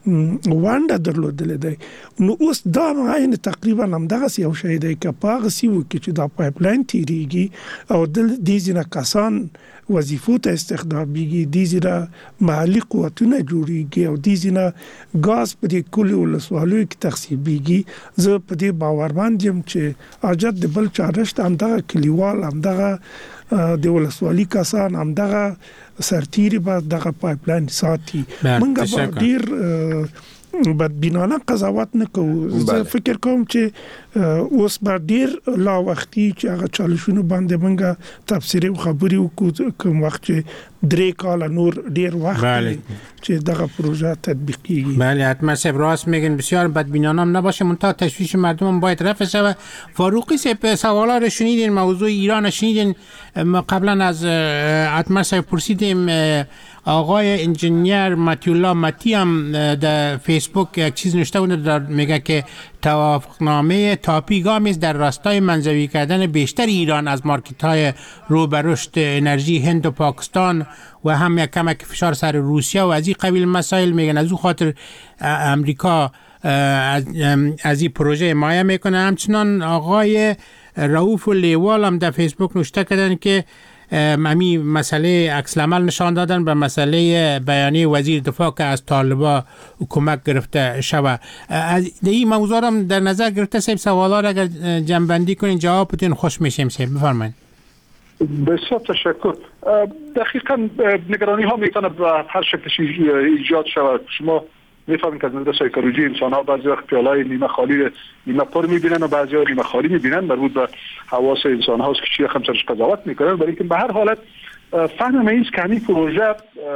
وانده درلودل دی. نو اوس دا عین تقریبا هم دغه یو شی دی چې په هغه سیمو کې چې دا پایپلاین تیریږي او د دې ځینې کسان وظیفو ته استخدامیږي، دې ځینې محلي قوتونه جوړیږي او دې ځینې غاز په دې کلي ولسوالیو کې تقسیمیږي. زه په دې باورمند یم چې اجد د بل چارشت همدغه کلیوال، همدغه د ولسوالي کسان، همدغه سرتیري به دغه پایپلاین ساتي. منګه به ډیر بدبینانه قضاوت نه کوو. زه فکر کوم چې اوس به ډیر لا وختي چې هغه چالشونو باندې منګه تفسیري خبري وکړو، کوم وخت چې درې کال نور ډیر وخت چې دغه پروژه تطبیق کیږي. بله حتما صاحب راست میگن، بسیار بدبینانه هم نباشه، منتها تشویش مردم باید رفع شود. فاروقی صاحب سوالا رو شنیدین، موضوع ایران شنیدین. قبلا از حتما صاحب پرسیدیم، آقای انجینیر متیولا متی هم در فیسبوک یک چیز نوشته بود، میگه که توافقنامه تاپی گامی است در راستای منزوی کردن بیشتر ایران از مارکت های رو به رشد انرژی هند و پاکستان و هم یک کمک فشار سر روسیه و از این قبیل مسائل. میگن از او خاطر امریکا از از این پروژه حمایت میکنه. همچنان آقای رؤوف لیوال هم در فیسبوک نوشته کردن که امی مسئله عکس العمل نشان دادن به مسئله بیانیه وزیر دفاع که از طالبا کمک گرفته شود. از این موضوع هم در نظر گرفته صاحب سوالا را اگر جنبندی کنین جواب بدین خوش میشیم صاحب. بفرمایید. بسیار تشکر. دقیقاً نگرانی ها میتونه به هر شکل ایجاد شود. شما میفهمید که از نظر سایکولوژی انسان ها بعضی وقت پیالای نیمه خالی نیمه پر میبینن و بعضی ها نیمه خالی میبینن. مربوط به حواس انسان هاست که چی خمسرش قضاوت میکنن. برای اینکه به هر حالت فهم این است که همین پروژه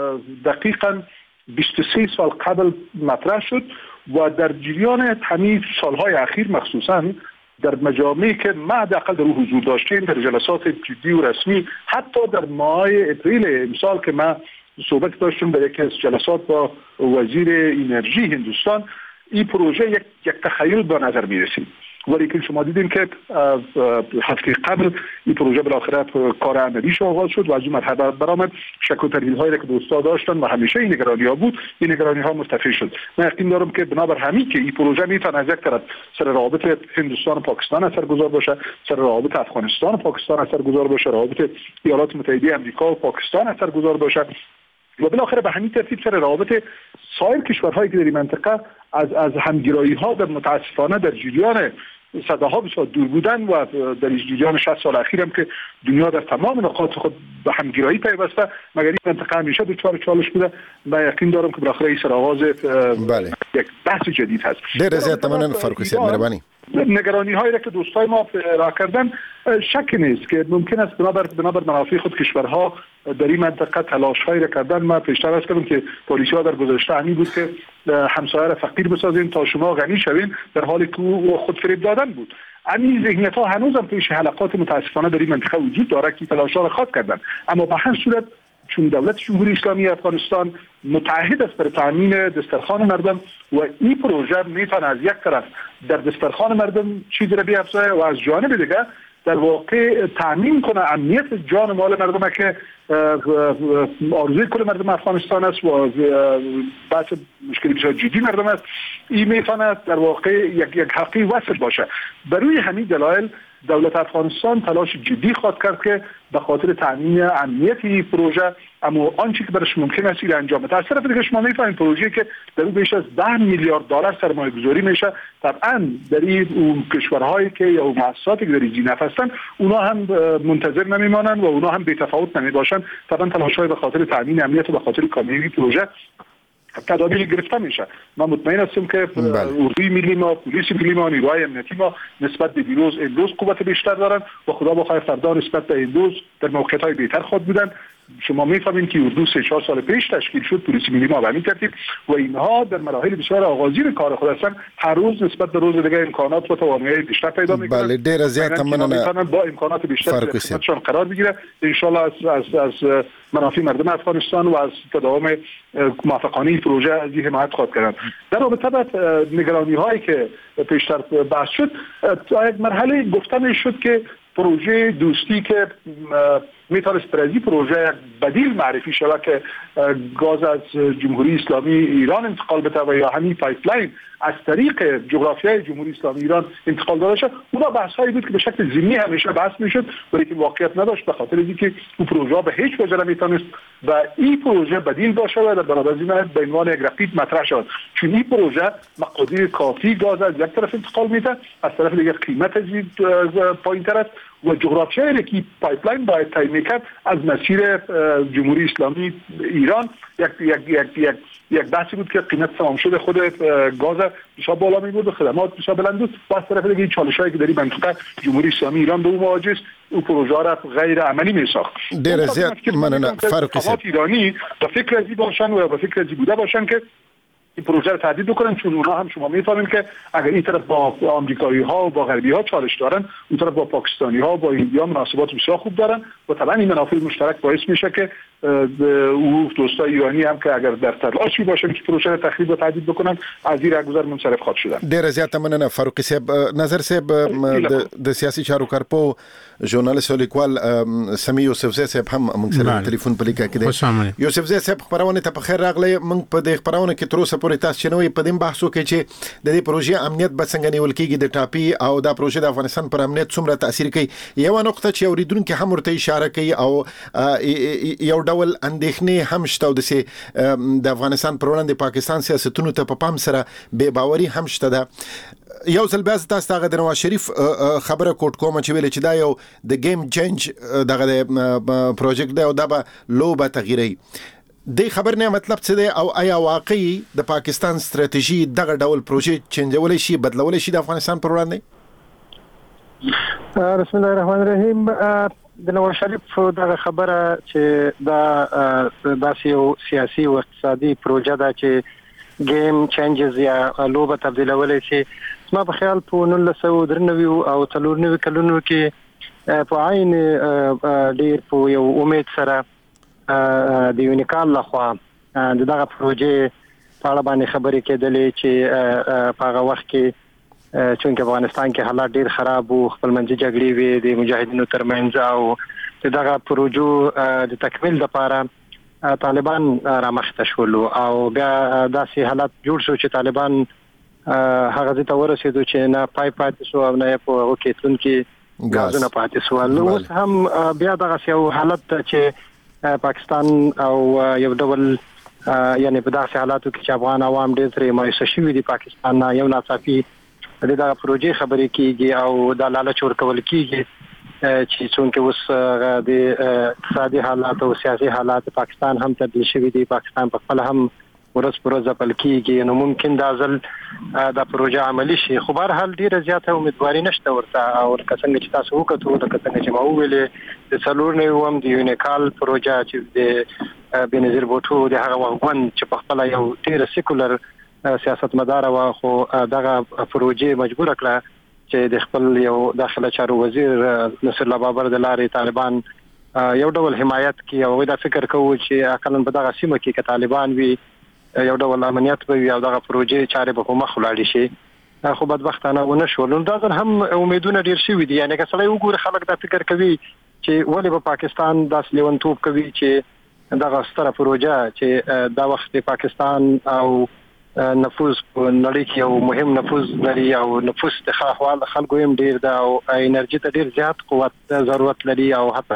دقیقاً بیست و سه سال قبل مطرح شد و در جریان همین سالهای اخیر مخصوصاً در مجامعی که ما حداقل در حضور داشتیم، در جلسات جدی و رسمی، حتی در ماه اپریل امسال که ما صحبت داشتیم در یکی از جلسات با وزیر انرژی هندوستان، این پروژه یک یک تخیل به نظر می رسید. ولی که شما دیدین که هفته قبل این پروژه بالاخره کار عملیش آغاز شد و از اون مرحله برآمد. شک و تردیدهایی که دوستا داشتن و همیشه این نگرانی‌ها بود، این نگرانی‌ها مرتفع شد. من یقین دارم که بنابر همین که این پروژه میتونه از یک طرف سر رابطه هندوستان و پاکستان اثرگذار باشه، سر رابطه افغانستان و پاکستان اثرگذار باشه، رابطه ایالات متحده آمریکا و پاکستان اثرگذار باشه و بالاخره به همین ترتیب سر رابطه سایر کشورهایی که در این منطقه از از همگرایی‌ها در متاسفانه در جریان صداها بسیار دور بودن و در جریان شصت سال اخیر هم که دنیا در تمام نقاط خود به همگرایی پیوسته، مگر این منطقه همیشه دچار چالش بوده. من یقین دارم که بالاخره این سر آغاز بله. یک بحث جدید هست. ډېر زیات مننه فاروق صاحب، مهرباني. نگرانی هایی را که دوستای ما را کردن شک نیست که ممکن است بنابر بنابر منافع خود کشورها در این منطقه تلاش هایی را کردن. ما پیشتر از کردم که پالیسی ها در گذشته همین بود که همسایه را فقیر بسازیم تا شما غنی شوین، در حالی که خود فریب دادن بود. همین ذهنیت ها هنوز هم پیش حلقات متاسفانه در این منطقه وجود داره که تلاش ها را خواهد کردن، اما به هر صورت چون دولت جمهوری اسلامی افغانستان متحد است برای تامین دسترخوان مردم و این پروژه میتونه از یک طرف در دسترخوان مردم چیزی را بیافزاید و از جانب دیگه در واقع تامین کنه امنیت جان و مال مردم که آرزوی کل مردم افغانستان است و بحث مشکلی بسیار جدی مردم است. این میتونه در واقع یک یک حقی وصل باشه. برای همین دلایل دولت افغانستان تلاش جدی خواهد کرد که به خاطر تامین امنیت این پروژه، اما آنچه که برش ممکن است این انجام بده. از طرف دیگه شما میفهمید پروژه‌ای که در اون بیش از ده میلیارد دلار سرمایه گذاری میشه، طبعا در این کشورهایی که یا مؤسساتی که در این نفس هستن اونا هم منتظر نمیمانن و اونا هم بی‌تفاوت نمیباشن. طبعا تلاش‌های به خاطر تامین امنیت و به خاطر کامیابی پروژه تدابیر گرفته میشه. من مطمئن هستم که اردوی ملی ما، پلیس ملی ما، نیروهای امنیتی ما نسبت به دیروز امروز قوت بیشتر دارن و خدا بخواد فردا نسبت به امروز در موقعیت‌های بهتر خود بودن. شما میفهمید که اردو سه چهار سال پیش تشکیل شد، پلیس ملی ما به همین ترتیب و اینها در مراحل بسیار آغازین کار خود هستن. هر روز نسبت به روز دیگه امکانات و توانایی بیشتر پیدا میکنن. بله ډیر زیات مننه. با امکانات بیشتر در خدمتشان قرار بگیره ان شاء الله از از از منافع مردم افغانستان و از تداوم موفقانه پروژه از این حمایت خواهد کردن. در رابطه با نگرانی هایی که پیشتر بحث شد، تا یک مرحله گفته میشد که پروژه دوستی که میتونست برای پروژه بدیل معرفی شود که گاز از جمهوری اسلامی ایران انتقال بده و یا همین پایپلاین از طریق جغرافیای جمهوری اسلامی ایران انتقال داده شد. اونا بحثایی بود که به شکل ضمنی همیشه بحث میشد ولی که واقعیت نداشت، به خاطر اینکه اون پروژه به هیچ وجه نمیتونست و این پروژه بدیل باشه و در برابر این به عنوان یک رقیب مطرح شد. چون این پروژه مقادیر کافی گاز از یک طرف انتقال میده، از طرف دیگه قیمت از پایین‌تر است و جغرافیایی که پایپلاین باید تعیین میکرد از مسیر جمهوری اسلامی ایران یک یک یک یک یک بحثی بود که قیمت تمام شده خود گاز بسیار بالا می بود و خدمات بسیار بلند بود و از طرف دیگه چالش‌هایی که در این منطقه جمهوری اسلامی ایران به اون مواجه است، اون پروژه را غیر عملی میساخت. ډیر زیات مننه فاروق صاحب. ایرانی به فکر ازی باشن و به فکر ازی بوده باشن که این پروژه رو تهدید بکنن، چون اونها هم شما میفهمید که اگر این طرف با آمریکایی ها و با غربی ها چالش دارن، اون طرف با پاکستانی ها و با هندی‌ها مناسبات بسیار خوب دارن و طبعا این منافع مشترک باعث میشه که او دوستای ایرانی هم که اگر در تلاشی باشن که پروژه رو تخریب و تهدید بکنن از این راهگذر منصرف خواهد شدن. ډیر زیات مننه فاروق صاحب. نظر صاحب د سیاسي چارو کارپو ژورنالیست او لیکوال سمي یوسفزی صاحب هم موږ سره ټلیفون په لیکه کې دی. یوسفزی صاحب خبرونه ته په خیر راغلی. موږ په دې خبرونه کې تر اوسه پورې تاسو چې نوې په دې بحثو کې چې د دې پروژې امنیت به څنګه نیول کېږي د ټاپي او دا پروژه د افغانستان پر امنیت څومره تاثیر کوي. یو نقطه چې اوریدونکو هم ورته اشاره کوي او یو ډول اندېښنې هم شته د افغانستان پر وړاندې پاکستان سیاستونو ته په پام سره بے باوري هم شته ده. یو ځل بیا تاسو ته د نواز شریف خبره کوټ کوم چې ویل چې دا یو د گیم چینج دغه پروژیکټ دی او دا به لوبه تغییري. د خبر نه مطلب څه دی او آیا واقعي د پاکستان ستراتیژي دغه ډول پروژې چینجول شي بدلول شي د افغانستان پر وړاندې؟ بسم الله الرحمن الرحیم. د نواز شریف دغه خبره چې دا داسې یو سیاسي او اقتصادي پروژه ده چې گیم چینجز یا لوبه تبدیلول شي، ما په خیال په نولس سوه درې نوي او څلور نوي کلونو کې په عین ډیر په یو امید سره د یونیکال لخوا دغه پروژې په اړه باندې خبرې کېدلې چې په هغه وخت کې چون که افغانستان کې حالات ډیر خراب وو، خپلمنځي جګړې وې د مجاهدینو ترمنځ او دغه پروژو د تکمیل لپاره طالبان رامخته شول او بیا داسې حالات جوړ شو چې طالبان هغه ځای ته ورسېدو چې نه پای پاتې شو او نه په هغو کې تلونکي ګازونه پاتې شول. اوس هم بیا دغه یو حالت چې پاکستان او یو ډول یعنی په داسې حالاتو کې چې افغان عوام ډېر ترې مایوسه شوي دي پاکستان نه یو ناڅاپي د دغه پروژې خبرې کیږي او د لالچ ورکول کیږي چې څنګه اوس د اقتصادي حالات او سیاسي حالات پاکستان هم تبدیل شوي دي، پاکستان په خپل هم ورځ پر ورځ ځپل کیږي، نو ممکن دا ځل دا پروژه عملی شي. خو بهر حال ډیره زیاته امیدواري نشته ورته او لکه څنګه چې تاسو وکړو لکه څنګه چې ما وویلې د څلور نویم د یونیکال پروژه چې د بنظیر بوټو د هغه وغوند چې په خپل یو ډیره سیکولر سیاستمدار و خو دغه پروژه مجبور کړه چې د خپل یو داخله چارو وزیر نصر الله بابر د لارې طالبان یو ډول حمایت کوي او دا فکر کوي چې اقلن په دغه سیمه کې ک طالبان وي یو ډول امنیت به یو دغه پروژې چارې به مخ ولاړ شي. خو بدبختانه ونه شو. نو دا هم امیدونه ډیر شوي دي، یعنی که سړی وګوره خلک دا فکر کوي چې ولې به پاکستان داس لیونتوب کوي چې دغه ستره پروژه چې دا وخت پاکستان او نفوذ په نړۍ کې یو مهم نفوذ لري او نفوذ د خواهوال خلکو هم ډیر دا او انرژي ته ډیر زیات قوت ضرورت لري او حتی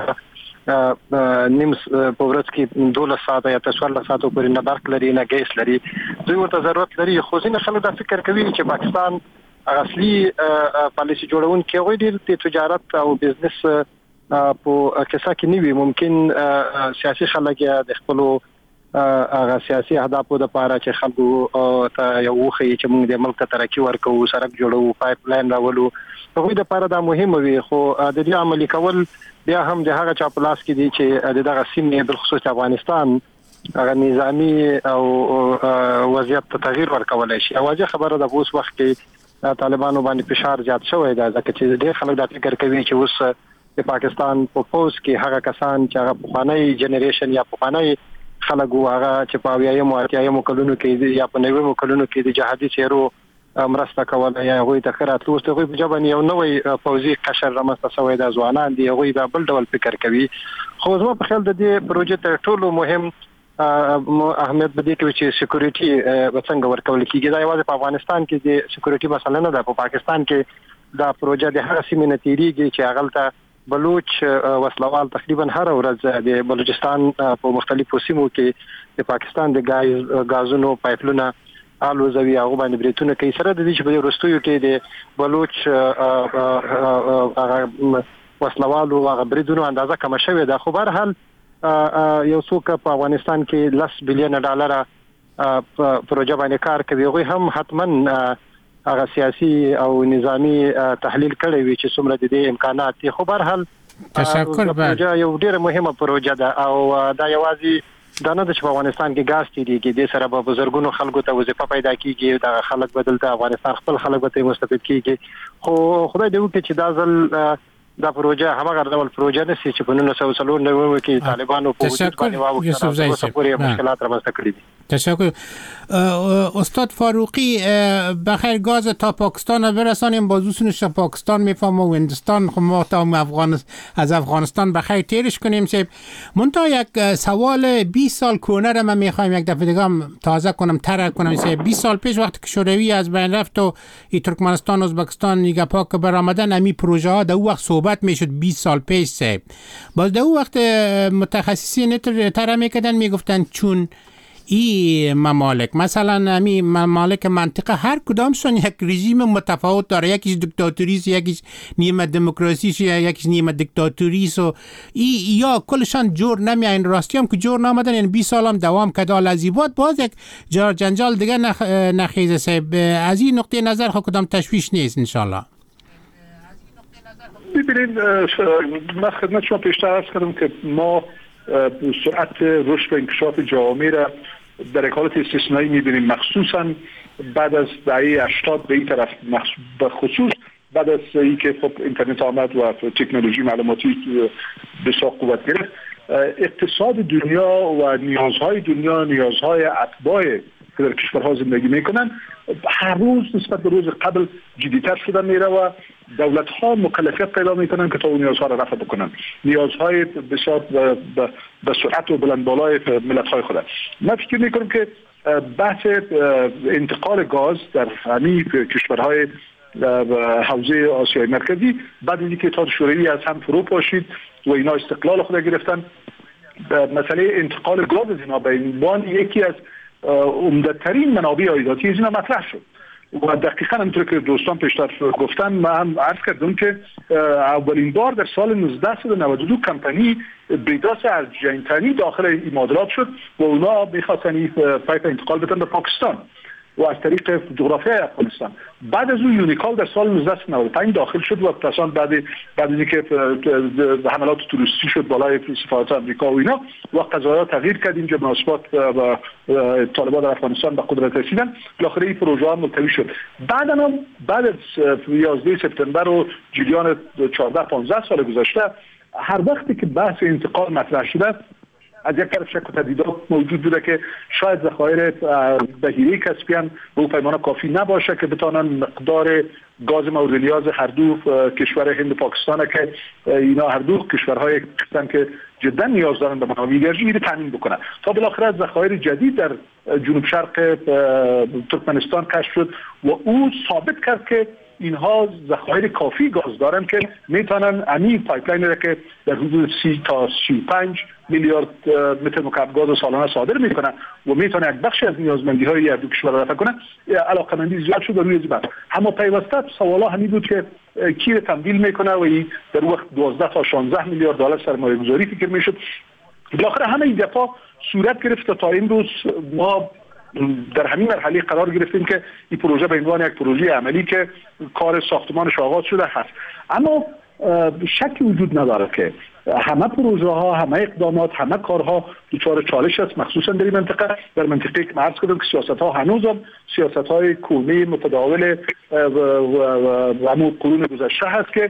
نیم په ورځ کې دوله ساعته یا څوارلس ساعته پورې نه برق لري نه ګیس لري، دوی ورته ضرورت لري. خو ځینې خلک دا فکر کوي چې پاکستان اصلي پالیسي جوړونکي هغوی ډیر د تجارت او بزنس په کیسه کې نیوي، ممکن سیاسي خلک د خپلو هغه سیاسي اهدافو لپاره چې خلکو ته یو وخی چې موږ د ملک ته ترقی ورکوو، سړک جوړوو، پایپ لاین راولو، هغوی د لپاره دا مهمه وي. خو د دې عملي کول بیا هم د هغه چا په لاس کې دي چې دغه سیمې بالخصوص افغانستان هغه نظامی او وضعیت ته تغییر ورکولای شي. واجب خبره ده اوس وخت کې طالبانو باندې فشار زیات شوی دی ځکه چې ډېر خلک دا فکر کوي چې اوس د پاکستان په پوز کې هغه کسان چې هغه پخوانی جنریشن یا پخوانی خلک هغه چې په اویایم او اتیایم کلونو کې یا په نویم کلونو کې د جهادي چیرو مرسته کوله یا هغوی ته خیرات لوسته، هغوی په جبن یو نوې پوځي قشر رامنځته شوی د ځوانان دي، هغوی دا بل ډول فکر کوي. خو زما په خیال د دې پروژې تر ټولو مهم اهمیت به دې کې چې سکیورټي به څنګه ورکول کیږي. دا یوازې په افغانستان کې د سکیورټي مسله نه ده، په پاکستان کې دا پروژه د هغه سیمې نه تیریږي چې هغه بلوچ وسلوال تقریبا هر ورځ د بلوچستان په مختلفو سیمو کې د پاکستان د غازونو پایپلونه الوزوي هغه باندې بریتونه کوي. سره د دې چې په ورستیو کې د بلوچ وسلوالو هغه بریدونو اندازه کم شوې ده. خو بهر حال یو څوک په افغانستان کې لس بلین ډالر پروژه باندې کار کوي، هغه هم حتما هغه سیاسي او نظامی تحلیل کړی وي چې څومره د دې امکانات دي. خو بهر حال تشکر پروژه یو ډیره مهمه پروژه ده او دا یوازې دا نه چې په افغانستان کې غاز تیریږي، د سره به بزرګونو خلکو ته وظیفه پیدا کیږي، دا خلک بدلته افغانستان خپل خلک به مستفید کیږي. خو خدای دې وکړي چې دا ځل دا پروژه همغه ډول پروژه نشي چې په نولس سوه څلور نوي کې طالبانو په وجود باندې واوښتل پورې مشکلات رامنځته کړي دي. تشکر. استاد فاروقی بخیر گاز تا پاکستان برسانیم، بازوسونش تا پاکستان میفهمه و هندستان خب ما تا افغان از افغانستان بخیر تیرش کنیم. سیب منتها یک سوال بیست سال کنه را من میخوایم یک دفعه دیگه تازه کنم ترک کنم. سیب بیست سال پیش وقتی که شوروی از بین رفت و ای ترکمنستان ازبکستان نیگه پاک برآمدن امی پروژه ها در او وقت صحبت میشد بیست سال پیش. سیب باز در او وقت متخصصین تر میکردن میگفتن چون ای ممالک مثلا امی ممالک منطقه هر کدامشون یک رژیم متفاوت داره، یکیش دیکتاتوری است، یکیش نیمه دموکراسی است، یکیش نیمه دیکتاتوری است و ای یا کلشان جور نمیاین. راستی هم که جور نامدن یعنی بیست سال هم دوام کرد. لذیبات باز یک جار جنجال دیگه نخ... نخیزه. صاحب از این نقطه نظر خود کدام تشویش نیست ان شاء الله. ببینید من خدمت شما پیشتر عرض کردم که ما سرعت رشد و انکشاف جوامع را در یک حالت استثنایی می‌بینیم، مخصوصا بعد از دهه هشتاد به این طرف، به خصوص بعد از اینکه خب اینترنت آمد و تکنولوژی معلوماتی بسیار قوت گرفت، اقتصاد دنیا و نیازهای دنیا، نیازهای اتباع که در کشورها زندگی میکنن هر روز نسبت به روز قبل جدیتر شده میره و دولت ها مکلفیت پیدا میکنن که تا اون نیازها را رفع بکنن، نیازهای بسیار به سرعت و بلند بالای ملت های خود. من فکر میکنم که بحث انتقال گاز در همه کشورهای حوزه آسیای مرکزی بعد از اینکه اتحاد شوروی از هم فرو پاشید و اینا استقلال خود گرفتن، مسئله انتقال گاز از اینا به عنوان یکی از عمده‌ترین منابع عایداتی از اینا مطرح شد و دقیقاً همونطور که دوستان پیشتر گفتن من هم عرض کردم که اولین بار در سال نوزده نود و دو کمپانی بریداس ارجنتینی داخل این معادلات شد و اونا می‌خواستن این پایپ انتقال بدن به پاکستان و از طریق جغرافیای افغانستان. بعد از اون یونیکال در سال نوزده نود و پنج داخل شد و اصلا بعد بعد از اینکه حملات توریستی شد بالای سفارت آمریکا و اینا و قضایا تغییر کرد، اینجا مناسبات و طالبان در افغانستان به قدرت رسیدن، بالاخره این پروژه ها ملتوی شد. بعد هم بعد از یازده سپتامبر و جریان چهارده پانزده سال گذشته هر وقتی که بحث انتقال مطرح شده از یک طرف شک و تردیدات موجود بوده که شاید ذخایر بحیره کسپین به اون پیمانه کافی نباشه که بتانن مقدار گاز مورد نیاز هر دو کشور هند و پاکستان که اینا هر دو کشورهای هستن که جدا نیاز دارن به منابع انرژی رو تامین بکنن. تا بالاخره ذخایر جدید در جنوب شرق ترکمنستان کشف شد و او ثابت کرد که اینها ذخایر کافی گاز دارن که میتونن امی پایپلاین را که در حدود سی تا سی و پنج میلیارد متر مکعب گاز سالانه صادر میکنن و میتونه یک بخش از نیازمندی های هر دو کشور را رفع کنن. علاقمندی زیاد شد روی این بحث. اما پیوسته سوالا همین بود که کی را تمویل میکنه و این در وقت دوازده تا شانزده میلیارد دلار سرمایه گذاری فکر میشد. بالاخره همه این دفعه صورت گرفت تا امروز ما در همین مرحله قرار گرفتیم که این پروژه به عنوان یک پروژه عملی که کار ساختمانش آغاز شده هست. اما شکی وجود نداره که همه پروژه ها، همه اقدامات، همه کارها دچار چالش است، مخصوصا در این منطقه، در منطقه که عرض کردم که سیاست ها هنوزم سیاست های کونی متداول و همون قرون گذشته هست که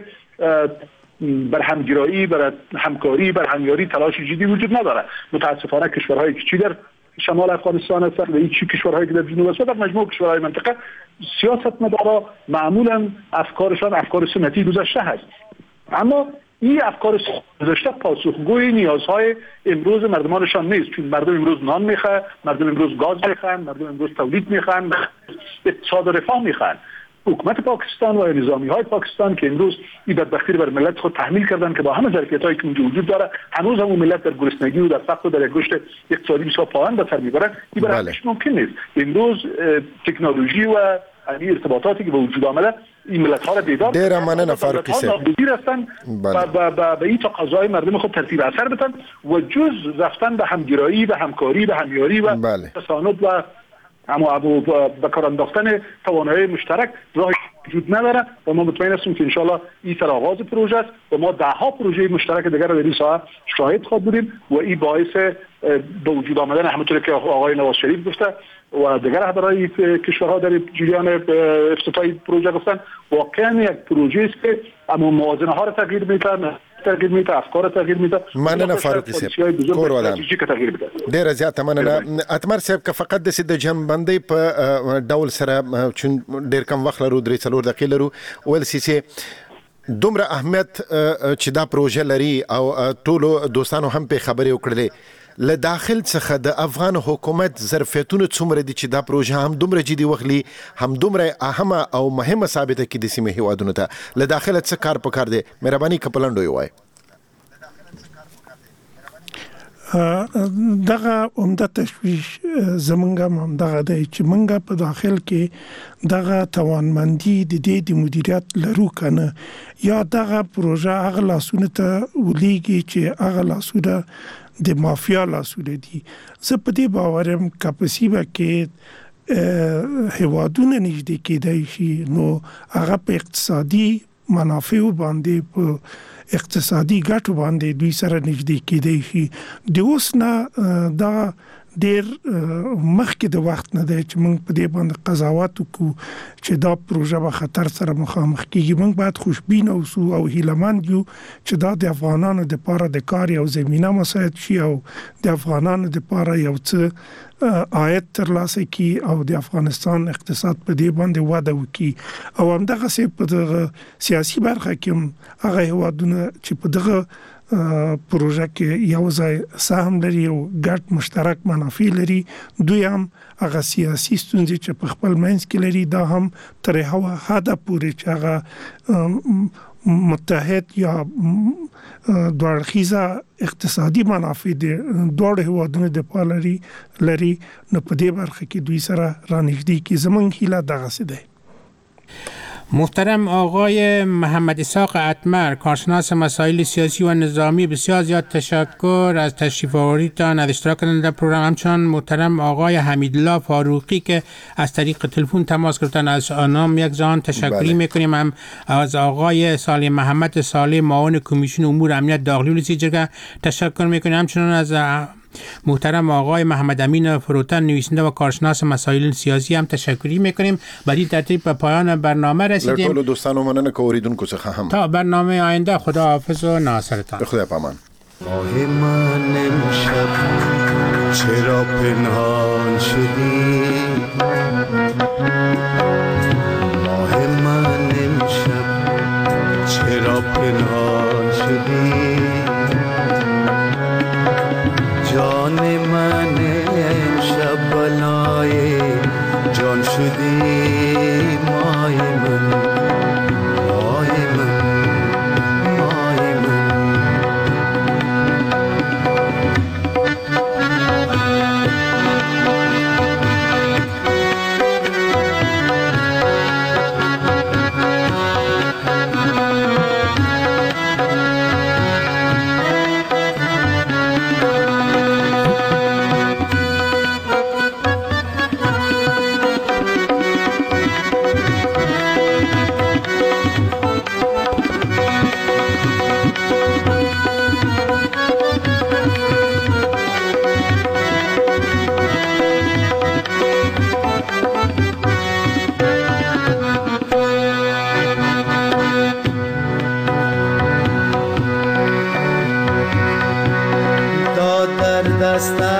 بر همگرایی، بر همکاری، بر همیاری تلاش جدی وجود نداره. متاسفانه کشورهای کشی در شمال افغانستان هستند و این چی کشورهایی که در جنوب است و در مجموع کشورهای منطقه سیاست مدارا معمولا افکارشان افکار سنتی گذشته هست. اما این افکار گذشته پاسخگوی نیازهای امروز مردمانشان نیست، چون مردم امروز نان میخوان، مردم امروز گاز میخوان، مردم امروز تولید میخوان، اقتصاد و رفاه میخوان. حکومت پاکستان و نظامی های پاکستان که امروز این بدبختی رو بر ملت خود تحمیل کردن که با همه ظرفیت هایی که اونجا وجود داره هنوز هم اون ملت در گرسنگی و در فقر و در یک رشد اقتصادی بسیار پایان به سر میبرن. این برای ممکن نیست. امروز تکنولوژی و این ارتباطاتی که به وجود آمده این ملت ها را بیدار دیر مننه فاروقی صاحب نابودی رفتن و به این تقاضای مردم خود ترتیب اثر بدن و جز رفتن به همگرایی، به همکاری، به همیاری و تساند و اما به کار انداختن توانایی مشترک راه وجود نداره و ما مطمئن هستیم که انشالله این سر آغاز پروژه است و ما ده ها پروژه مشترک دیگر در این ساحه شاهد خواهد بودیم و این باعث به وجود آمدن همونطور که آقای نواز شریف گفته و دیگر رهبران کشورها در جریان افتتاحی پروژه گفتن واقعا یک پروژه است که اما موازنه ها را تغییر میده، تغییر میده، افکار تغییر میده. مننه فاروقی صاحب کور ودان ډیر زیات مننه اتمر صاحب که فقط د سید جنبندې په ډول سره چون ډیر کم وخت لرو درې څلور دقیقې لرو ول سي دومره اهمیت چې دا پروژه لري او ټولو دوستانو هم په خبرې وکړلې له داخل څخه د افغان حکومت ظرفیتونه څومره دي چې دا پروژه هم دومره جدي وخلی هم دومره اهمه او مهمه ثابته کې د سیمه هیوادونو ته له داخله څه کار پکار دی مهرباني کپلندو وای دغه عمده تشویش زمونږ هم دغه دی چې مونږ په داخل کې دغه توانمندي د دې د مدیریت لرو کنه یا دغه پروژه هغه لاسونه ته ولېږي چې هغه لاسونه د مافیا لاسونه دي. زه په دې باور یم که په سیمه کې هیوادونه نږدې کېدای شي نو هغه په اقتصادي منافعو باندې په اقتصادي ګټو باندې دوی سره نږدې کېدای شي. د اوس نه دا ډیر مخکې د وخت نه دی چې موږ په دې باندې قضاوت وکړو چې دا پروژه به خطر سره مخامخ کیږي. موږ باید خوشبین اوسو او هیلهمند یو چې دا د افغانانو د لپاره د کار یو زمينه مساعد شي او د افغانانو د لپاره یو څه عاید ترلاسه کی او د افغانستان اقتصاد په دې باندې وده وکړي او همدغه سي په سیاسي برخه کې هغه هوادونه چې په دغه پروژه کې یو ځای سهم لري او ګډ مشترک منافع لري، دوی هم هغه سیاسي ستونزې چې په خپل منځ کې لري دا هم تر هغه حد پورې چې هغه متحد یا دوړخیزه اقتصادي منافع دي دوړ هوادونه د پالري لري نو په دې برخه کې دوی سره رانږدې کی زمونږ هیله دغه څه ده. محترم آقای محمد اسحاق اتمر، کارشناس مسائل سیاسی و نظامی، بسیار زیاد تشکر از تشریف آوریدتان، از اشتراک کردن در پروگرام. همچنان محترم آقای حمیدالله فاروقی که از طریق تلفن تماس گرفتن، از آنام یک جان تشکری میکنیم. هم از آقای صالح محمد صالح معاون کمیسیون امور امنیت داخلی ولسی جرگه تشکر میکنیم. همچنان از محترم آقای محمد امین فروتن، نویسنده و کارشناس مسائل سیاسی هم تشکری میکنیم. بعد این ترتیب به پایان برنامه رسیدیم. لطول دوستان و مننه که اوریدونکو څخه هم تا برنامه آینده خدا حافظ و ناصرتان. خدا پامان. ماه من امشب چرا پنهان شدی، ماه من امشب چرا پنهان شدی، جان من امشب بلای جان شدی، مای من مای من مای من. دست